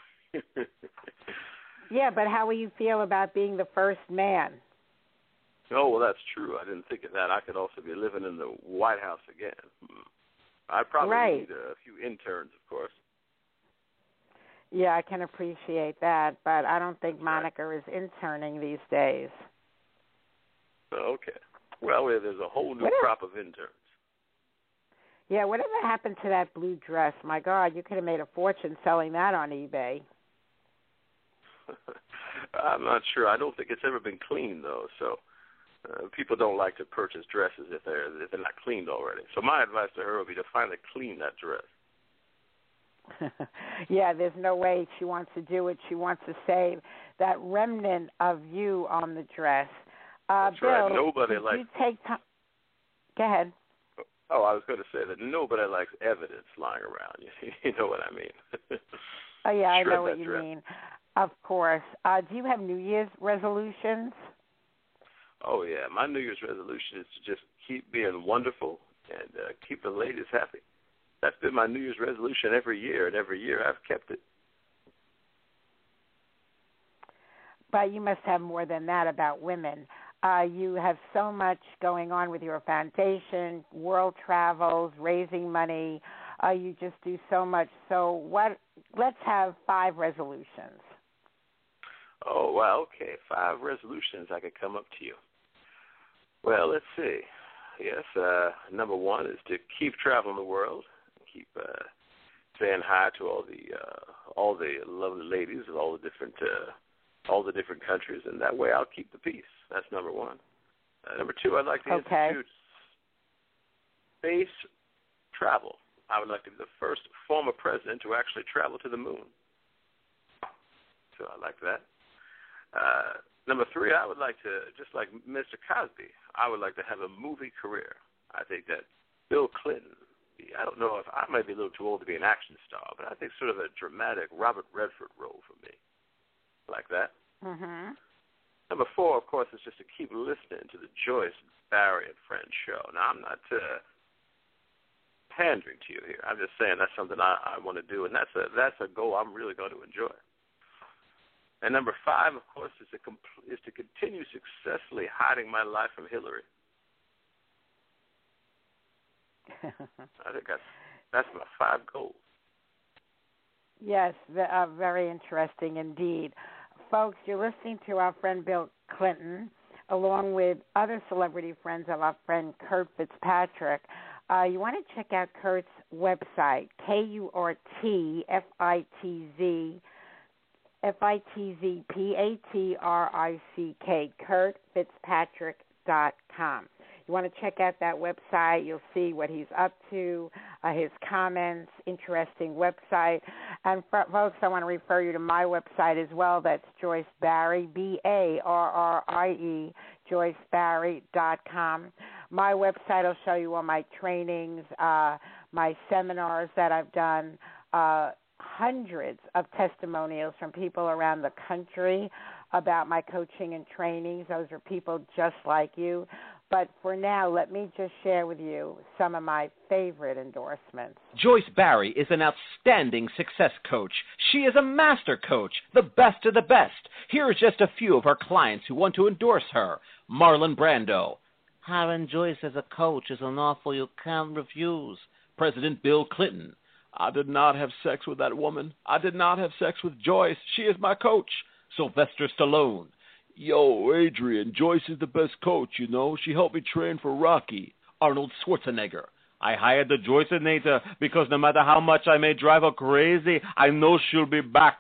Yeah, but how will you feel about being the first man? Oh, well, that's true. I didn't think of that. I could also be living in the White House again. I'd probably need a few interns, of course. Yeah, I can appreciate that, but I don't think Monica is interning these days. Okay. Well, there's a whole new crop of interns. Yeah, whatever happened to that blue dress? My God, you could have made a fortune selling that on eBay. I'm not sure. I don't think it's ever been cleaned, though, so people don't like to purchase dresses if they're not cleaned already. So my advice to her would be to finally clean that dress. Yeah, there's no way she wants to do it. She wants to save that remnant of you on the dress. That's Bill, right. Nobody likes. You take time. Go ahead. Oh, I was going to say that nobody likes evidence lying around. You know what I mean? Oh yeah, I know what you mean. Of course. Do you have New Year's resolutions? Oh yeah, my New Year's resolution is to just keep being wonderful and keep the ladies happy. That's been my New Year's resolution every year, and every year I've kept it. But you must have more than that about women. You have so much going on with your foundation, world travels, raising money. You just do so much. So let's have 5 resolutions. Oh, well, okay. 5 resolutions I could come up to you. Well, let's see. Yes, number 1 is to keep traveling the world. Keep saying hi to all the lovely ladies of all the different countries, and that way I'll keep the peace. That's number 1. Number 2, I'd like to institute space travel. I would like to be the first former president to actually travel to the moon. So I like that. Number 3, I would like to, just like Mr. Cosby, I would like to have a movie career. I think that Bill Clinton, I don't know if I might be a little too old to be an action star, but I think sort of a dramatic Robert Redford role for me. Like that. Mm-hmm. Number 4, of course, is just to keep listening to the Joyce, Barry, and Friends show. Now, I'm not pandering to you here. I'm just saying that's something I want to do, and that's a goal I'm really going to enjoy. And number 5, of course, is to continue successfully hiding my life from Hillary. I think that's my 5 goals. Yes, very interesting indeed. Folks, you're listening to our friend Bill Clinton, along with other celebrity friends of our friend Kurt Fitzpatrick. You want to check out Kurt's website, KurtFitzpatrick, KurtFitzpatrick.com. You want to check out that website. You'll see what he's up to, his comments, interesting website. And folks, I want to refer you to my website as well. That's Joyce Barrie, BARRIE, JoyceBarrie.com. My website will show you all my trainings, my seminars that I've done, hundreds of testimonials from people around the country about my coaching and trainings. Those are people just like you. But for now, let me just share with you some of my favorite endorsements. Joyce Barrie is an outstanding success coach. She is a master coach, the best of the best. Here are just a few of her clients who want to endorse her. Marlon Brando. Hiring Joyce as a coach is an offer you can't refuse. President Bill Clinton. I did not have sex with that woman. I did not have sex with Joyce. She is my coach. Sylvester Stallone. Yo, Adrian, Joyce is the best coach, you know. She helped me train for Rocky. Arnold Schwarzenegger. I hired the Joyceinator because no matter how much I may drive her crazy, I know she'll be back.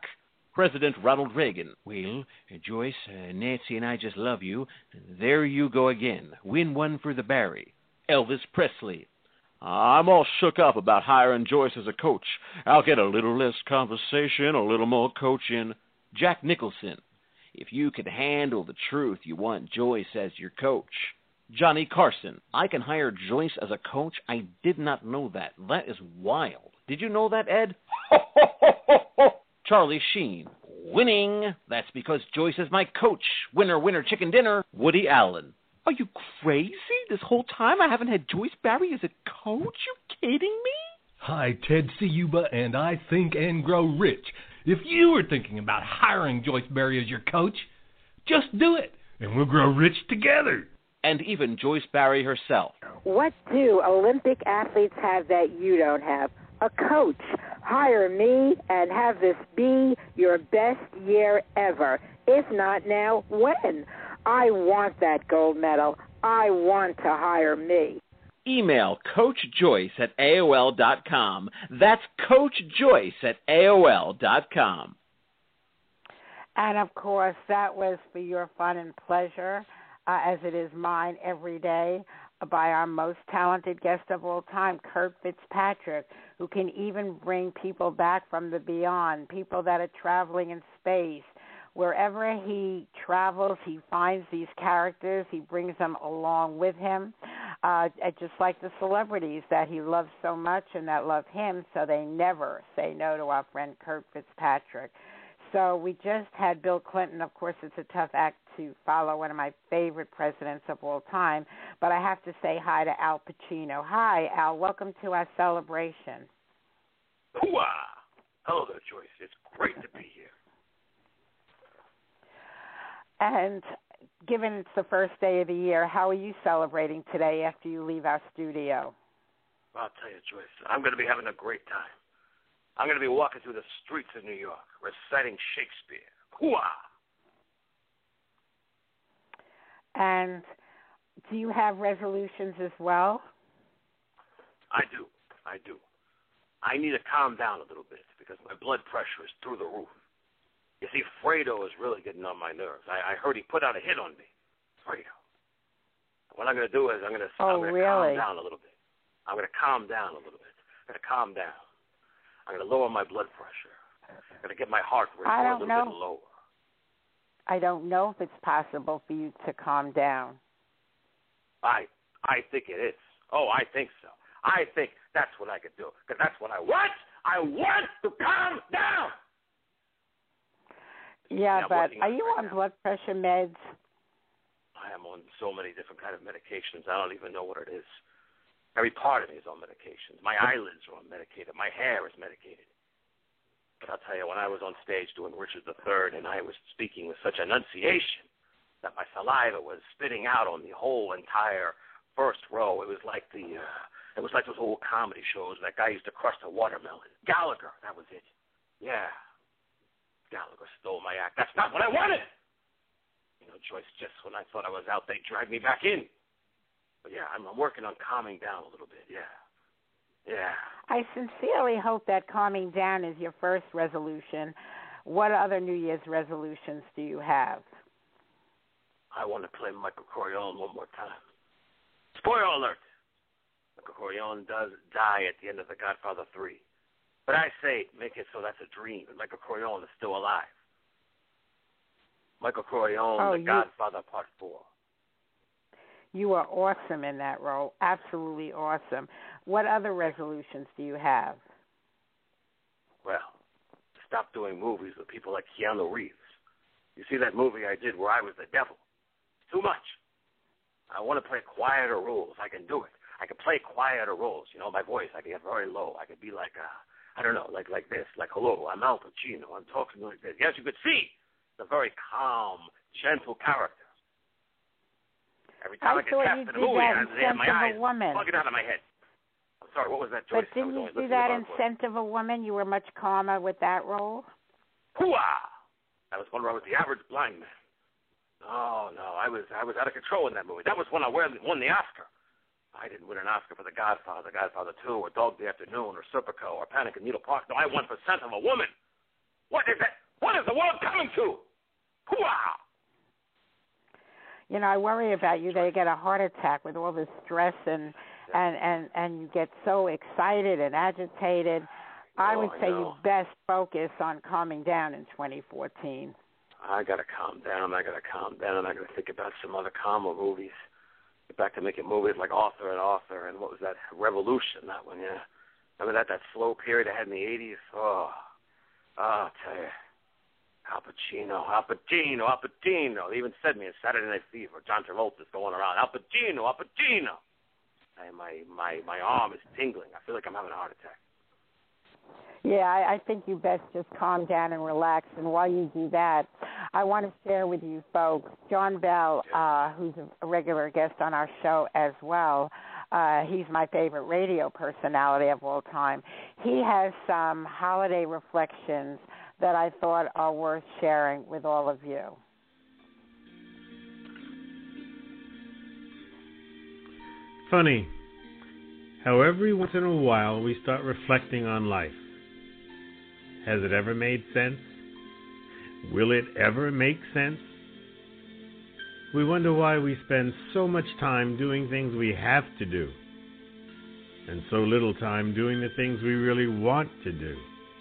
President Ronald Reagan. Well, Joyce, Nancy and I just love you. There you go again. Win one for the Barry. Elvis Presley. I'm all shook up about hiring Joyce as a coach. I'll get a little less conversation, a little more coaching. Jack Nicholson. If you can handle the truth, you want Joyce as your coach. Johnny Carson. I can hire Joyce as a coach? I did not know that. That is wild. Did you know that, Ed? Charlie Sheen. Winning. That's because Joyce is my coach. Winner, winner, chicken dinner. Woody Allen. Are you crazy? This whole time I haven't had Joyce Barry as a coach? You kidding me? Hi, Ted C. Yuba, and I Think and Grow Rich. If you were thinking about hiring Joyce Barry as your coach, just do it, and we'll grow rich together. And even Joyce Barry herself. What do Olympic athletes have that you don't have? A coach. Hire me and have this be your best year ever. If not now, when? I want that gold medal. I want to hire me. Email CoachJoyce@AOL.com. That's CoachJoyce@AOL.com. And, of course, that was for your fun and pleasure, as it is mine every day, by our most talented guest of all time, Kurt Fitzpatrick, who can even bring people back from the beyond, people that are traveling in space. Wherever he travels, he finds these characters. He brings them along with him, just like the celebrities that he loves so much and that love him, so they never say no to our friend Kurt Fitzpatrick. So we just had Bill Clinton. Of course, it's a tough act to follow, one of my favorite presidents of all time. But I have to say hi to Al Pacino. Hi, Al. Welcome to our celebration. Hooah! Hello there, Joyce. It's great to be here. And given it's the first day of the year, how are you celebrating today after you leave our studio? I'll tell you, Joyce, I'm going to be having a great time. I'm going to be walking through the streets of New York, reciting Shakespeare. Hooah! And do you have resolutions as well? I do. I need to calm down a little bit because my blood pressure is through the roof. You see, Fredo is really getting on my nerves. I heard he put out a hit on me. Fredo. What I'm going to do is I'm going to calm down a little bit. I'm going to calm down a little bit. I'm going to calm down. I'm going to lower my blood pressure. I'm going to get my heart rate a little bit lower. I don't know if it's possible for you to calm down. I think it is. Oh, I think so. I think that's what I could do because that's what I want. I want to calm down. Yeah, but are you on blood pressure meds? I am on so many different kind of medications. I don't even know what it is. Every part of me is on medications. My eyelids are on medicated. My hair is medicated. But I'll tell you, when I was on stage doing Richard III and I was speaking with such enunciation that my saliva was spitting out on the whole entire first row, it was like those old comedy shows. That guy used to crush the watermelon. Gallagher, that was it. Yeah. Gallagher stole my act. That's not what I wanted. You know, Joyce, just when I thought I was out, they dragged me back in. But yeah, I'm working on calming down a little bit, yeah. I sincerely hope that calming down is your first resolution. What other New Year's resolutions do you have? I want to play Michael Corleone one more time. Spoiler alert! Michael Corleone does die at the end of The Godfather 3. But I say, make it so that's a dream, and Michael Corleone is still alive. Michael Corleone, The Godfather Part 4. You are awesome in that role, absolutely awesome. What other resolutions do you have? Well, stop doing movies with people like Keanu Reeves. You see that movie I did where I was the devil? It's too much. I want to play quieter roles. I can do it. I can play quieter roles. You know, my voice, I can get very low. I could be like, I don't know, like this, like, hello, I'm Al Pacino. I'm talking like this. Yes, you could see the very calm, gentle character. Every time I get cast in a movie, I have my eyes bugging out of my head. I'm sorry, what was that, Joyce? But didn't you do that in Scent of a Woman? You were much calmer with that role? Hooah! That was one where I was the average blind man. Oh, no, I was out of control in that movie. That was when I won the Oscar. I didn't win an Oscar for The Godfather, Godfather 2, or Dog Day Afternoon, or Serpico, or Panic in Needle Park. No, I won for Scent of a Woman. What is that? What is the world coming to? Hoo-ah! You know, I worry about you that you get a heart attack with all this stress and you get so excited and agitated. I would say you best focus on calming down in 2014. I got to calm down. I got to think about some other calmer movies. Get back to making movies like Arthur, and what was that? Revolution, that one, yeah. Remember that slow period I had in the 80s? Oh, I'll tell you. Al Pacino. They even said me in Saturday Night Fever. John Travolta's going around. Al Pacino. And my arm is tingling. I feel like I'm having a heart attack. Yeah, I think you best just calm down and relax. And while you do that, I want to share with you folks, John Bell, who's a regular guest on our show as well, he's my favorite radio personality of all time. He has some holiday reflections that I thought are worth sharing with all of you. Funny how every once in a while we start reflecting on life. Has it ever made sense? Will it ever make sense? We wonder why we spend so much time doing things we have to do and so little time doing the things we really want to do.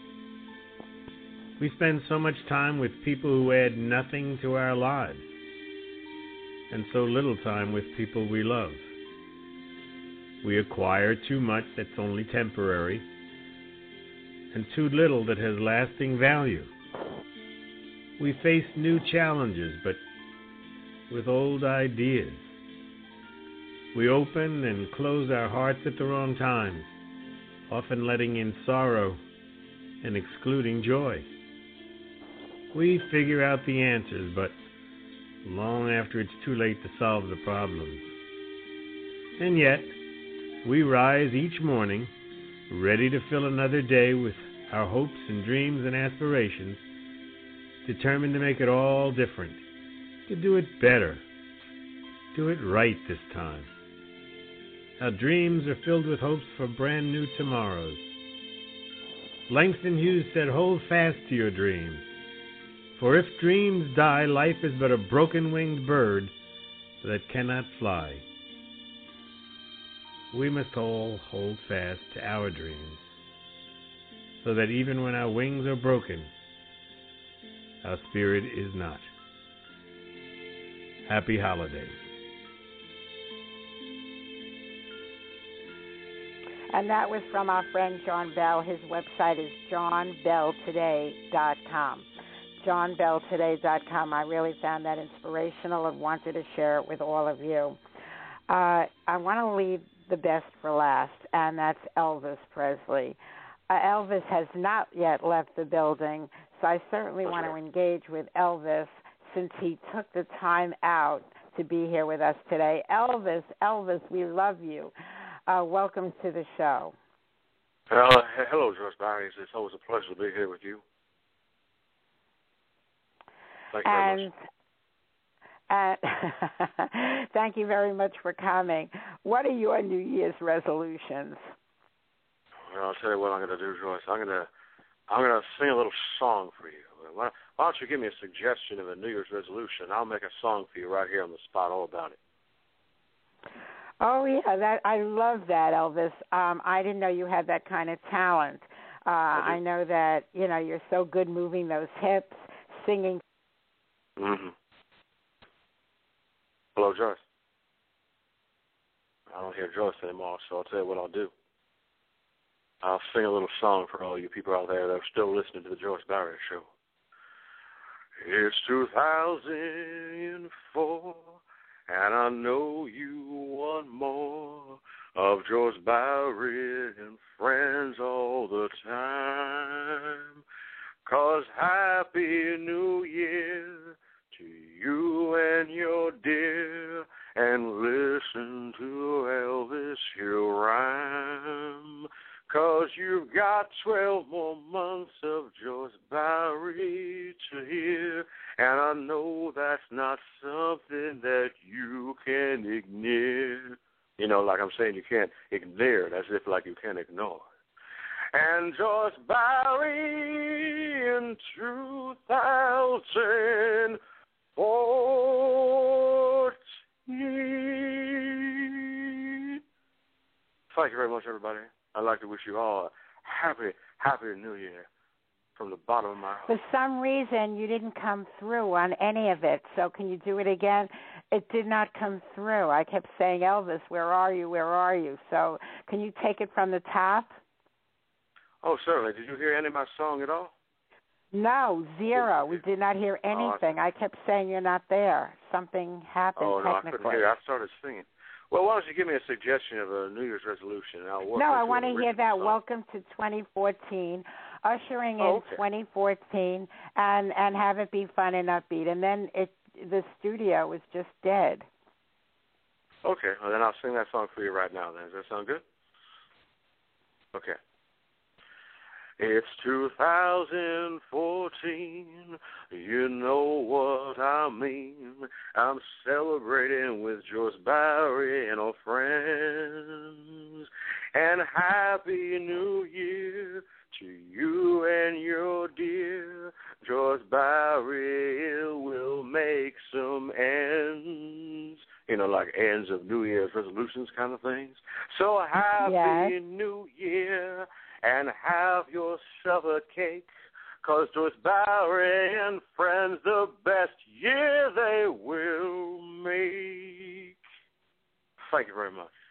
We spend so much time with people who add nothing to our lives and so little time with people we love. We acquire too much that's only temporary and too little that has lasting value. We face new challenges, but with old ideas. We open and close our hearts at the wrong times, often letting in sorrow and excluding joy. We figure out the answers, but long after it's too late to solve the problems. And yet, we rise each morning ready to fill another day with our hopes and dreams and aspirations, determined to make it all different, to do it better, do it right this time. Our dreams are filled with hopes for brand new tomorrows. Langston Hughes said, "Hold fast to your dreams, for if dreams die, life is but a broken-winged bird that cannot fly." We must all hold fast to our dreams, so that even when our wings are broken, our spirit is not. Happy holidays. And that was from our friend John Bell. His website is johnbelltoday.com. johnbelltoday.com. I really found that inspirational and wanted to share it with all of you. I want to leave the best for last, and that's Elvis Presley. Elvis has not yet left the building, so I certainly want to engage with Elvis since he took the time out to be here with us today. Elvis, we love you. Welcome to the show. Hello, Joyce Barry. It's always a pleasure to be here with you. Thank you very much. Thank you very much for coming. What are your New Year's resolutions? Well, I'll tell you what I'm going to do, Joyce. I'm going to sing a little song for you. Why don't you give me a suggestion of a New Year's resolution? I'll make a song for you right here on the spot, all about it. Oh yeah, I love that, Elvis. I didn't know you had that kind of talent. I know that you're so good moving those hips, singing. Mm-hmm. Hello, Joyce. I don't hear Joyce anymore, so I'll tell you what I'll do. I'll sing a little song for all you people out there that are still listening to the Joyce Barrier Show. It's 2004, and I know you want more of Joyce Barrier and friends all the time. 'Cause Happy New Year to you and your dear, and listen to Elvis he'll rhyme. 'Cause you've got 12 more months of Joyce Barry to hear, and I know that's not something that you can ignore. Like I'm saying, you can't ignore it, as if like you can't ignore it. And Joyce Barry in 2014. Thank you very much, everybody. I'd like to wish you all a happy New Year from the bottom of my heart. For some reason, you didn't come through on any of it, so can you do it again? It did not come through. I kept saying, Elvis, where are you, where are you? So can you take it from the top? Oh, certainly. Did you hear any of my song at all? No, zero. We did not hear anything. I kept saying you're not there. Something happened technically. I couldn't hear. I started singing. Well, why don't you give me a suggestion of a New Year's resolution, and I'll work. No, I want to hear that. Song. Welcome to 2014, ushering in 2014, and have it be fun and upbeat. And then the studio was just dead. Okay, well then I'll sing that song for you right now. Then does that sound good? Okay. It's 2014, you know what I mean. I'm celebrating with Joyce Bowery and our friends. And Happy New Year to you and your dear Joyce Bowery. Will make some ends. You know, like ends of New Year's resolutions kind of things. So Happy New Year. And have yourself a cake, 'cause Joyce Bowery and friends, the best year they will make. Thank you very much.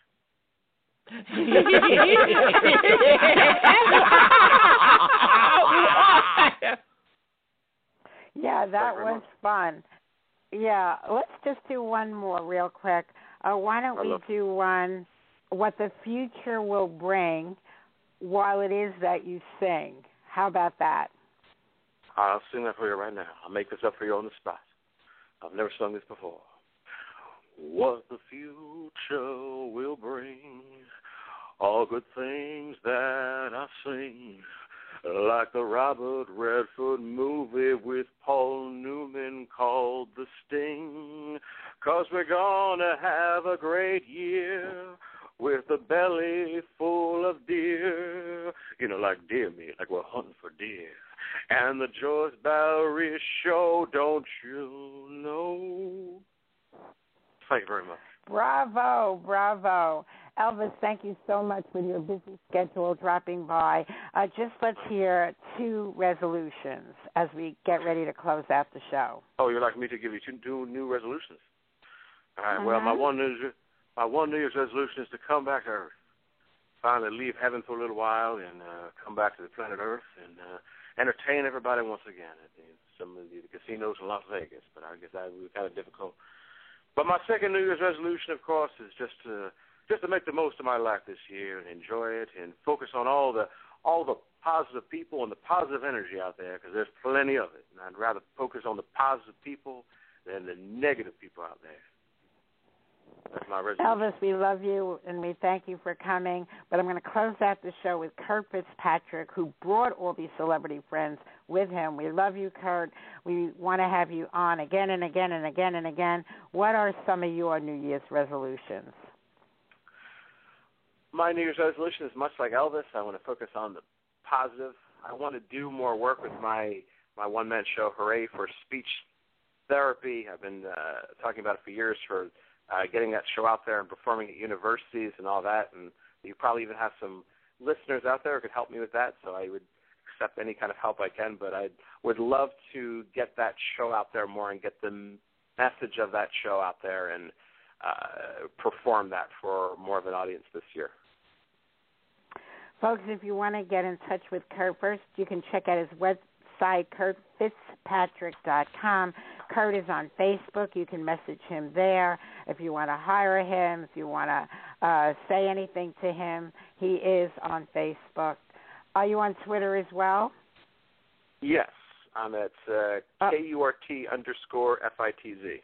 Yeah, that was fun. Yeah, let's just do one more real quick. Why don't we do one, what the future will bring, while it is that you sing. How about that? I'll sing that for you right now. I'll make this up for you on the spot. I've never sung this before. What the future will bring, all good things that I sing, like the Robert Redford movie with Paul Newman called The Sting, 'cause we're gonna have a great year, with a belly full of deer, you know, like deer meat, like we're hunting for deer. And the Joyce Bowery Show, don't you know? Thank you very much. Bravo, bravo. Elvis, thank you so much for your busy schedule dropping by. Just let's hear 2 resolutions as we get ready to close out the show. Oh, you'd like me to give you 2 new resolutions? All right, well, my one New Year's resolution is to come back to Earth. Finally leave heaven for a little while and come back to the planet Earth and entertain everybody once again at some of the casinos in Las Vegas. But I guess that would be kind of difficult. But my second New Year's resolution, of course, is just to make the most of my life this year and enjoy it and focus on all the positive people and the positive energy out there, because there's plenty of it. And I'd rather focus on the positive people than the negative people out there. That's my resolution. Elvis, we love you, and we thank you for coming. But I'm going to close out the show with Kurt Fitzpatrick, who brought all these celebrity friends with him. We love you, Kurt. We want to have you on again and again and again and again. What are some of your New Year's resolutions? My New Year's resolution is much like Elvis. I want to focus on the positive. I want to do more work with my one-man show, Hooray for Speech Therapy. I've been talking about it for years, for getting that show out there and performing at universities and all that. And you probably even have some listeners out there who could help me with that, so I would accept any kind of help I can. But I would love to get that show out there more and get the message of that show out there and perform that for more of an audience this year. Folks, if you want to get in touch with Kurt, first you can check out his website, kurtfitzpatrick.com. Kurt is on Facebook. You can message him there. If you want to hire him, if you want to say anything to him, he is on Facebook. Are you on Twitter as well? Yes. I'm at KURT_FITZ.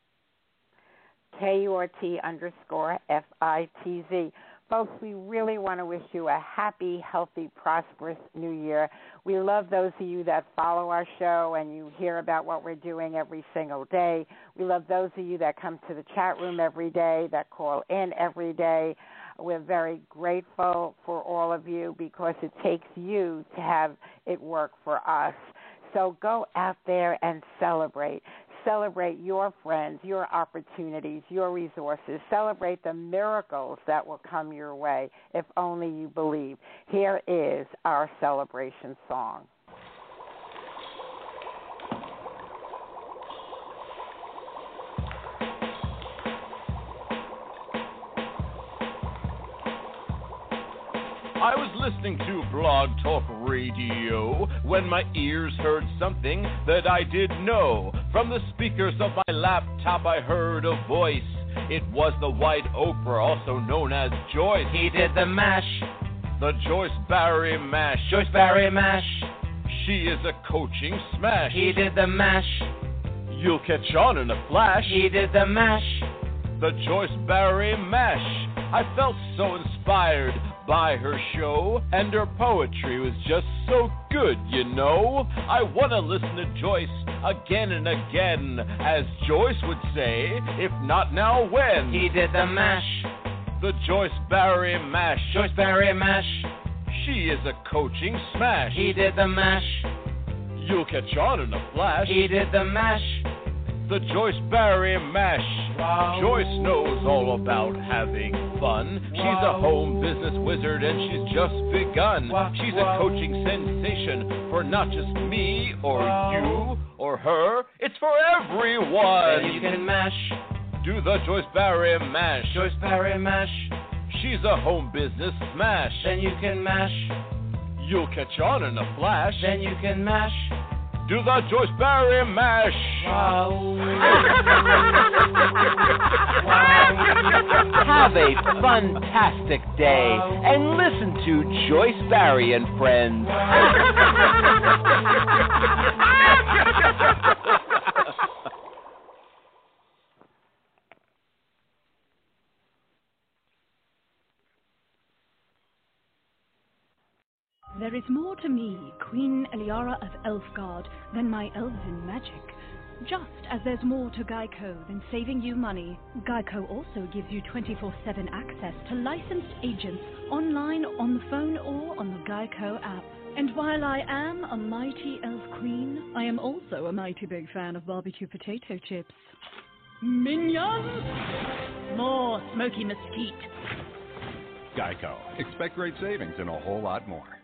KURT_FITZ. Folks, we really want to wish you a happy, healthy, prosperous new year. We love those of you that follow our show and you hear about what we're doing every single day. We love those of you that come to the chat room every day, that call in every day. We're very grateful for all of you because it takes you to have it work for us. So go out there and celebrate. Celebrate your friends, your opportunities, your resources. Celebrate the miracles that will come your way if only you believe. Here is our celebration song. I was listening to Blog Talk Radio when my ears heard something that I didn't know. From the speakers of my laptop I heard a voice. It was the White Oprah, also known as Joyce. He did the mash. The Joyce Barry Mash. Joyce Barry Mash. She is a coaching smash. He did the mash. You'll catch on in a flash. He did the mash. The Joyce Barry Mash. I felt so inspired by her show, and her poetry was just so good, you know. I want to listen to Joyce again and again, as Joyce would say, if not now, when? He did the mash. The Joyce Barry Mash. Joyce Barry Mash. She is a coaching smash. He did the mash. You'll catch on in a flash. He did the mash. The Joyce Barry Mash. Wow. Joyce knows all about having fun. She's a home business wizard and she's just begun. She's a coaching sensation for not just me or you or her. It's for everyone. Then you can mash. Do the Joyce Barry Mash. Joyce Barry Mash. She's a home business smash. Then you can mash. You'll catch on in a flash. Then you can mash. Do the Joyce Barry Mash. Wow. Have a fantastic day and listen to Joyce Barry and Friends. There is more to me, Queen Eliara of Elfgard, than my elven magic. Just as there's more to Geico than saving you money, Geico also gives you 24/7 access to licensed agents online, on the phone, or on the Geico app. And while I am a mighty elf queen, I am also a mighty big fan of barbecue potato chips. Minions! More smoky mesquite. Geico. Expect great savings and a whole lot more.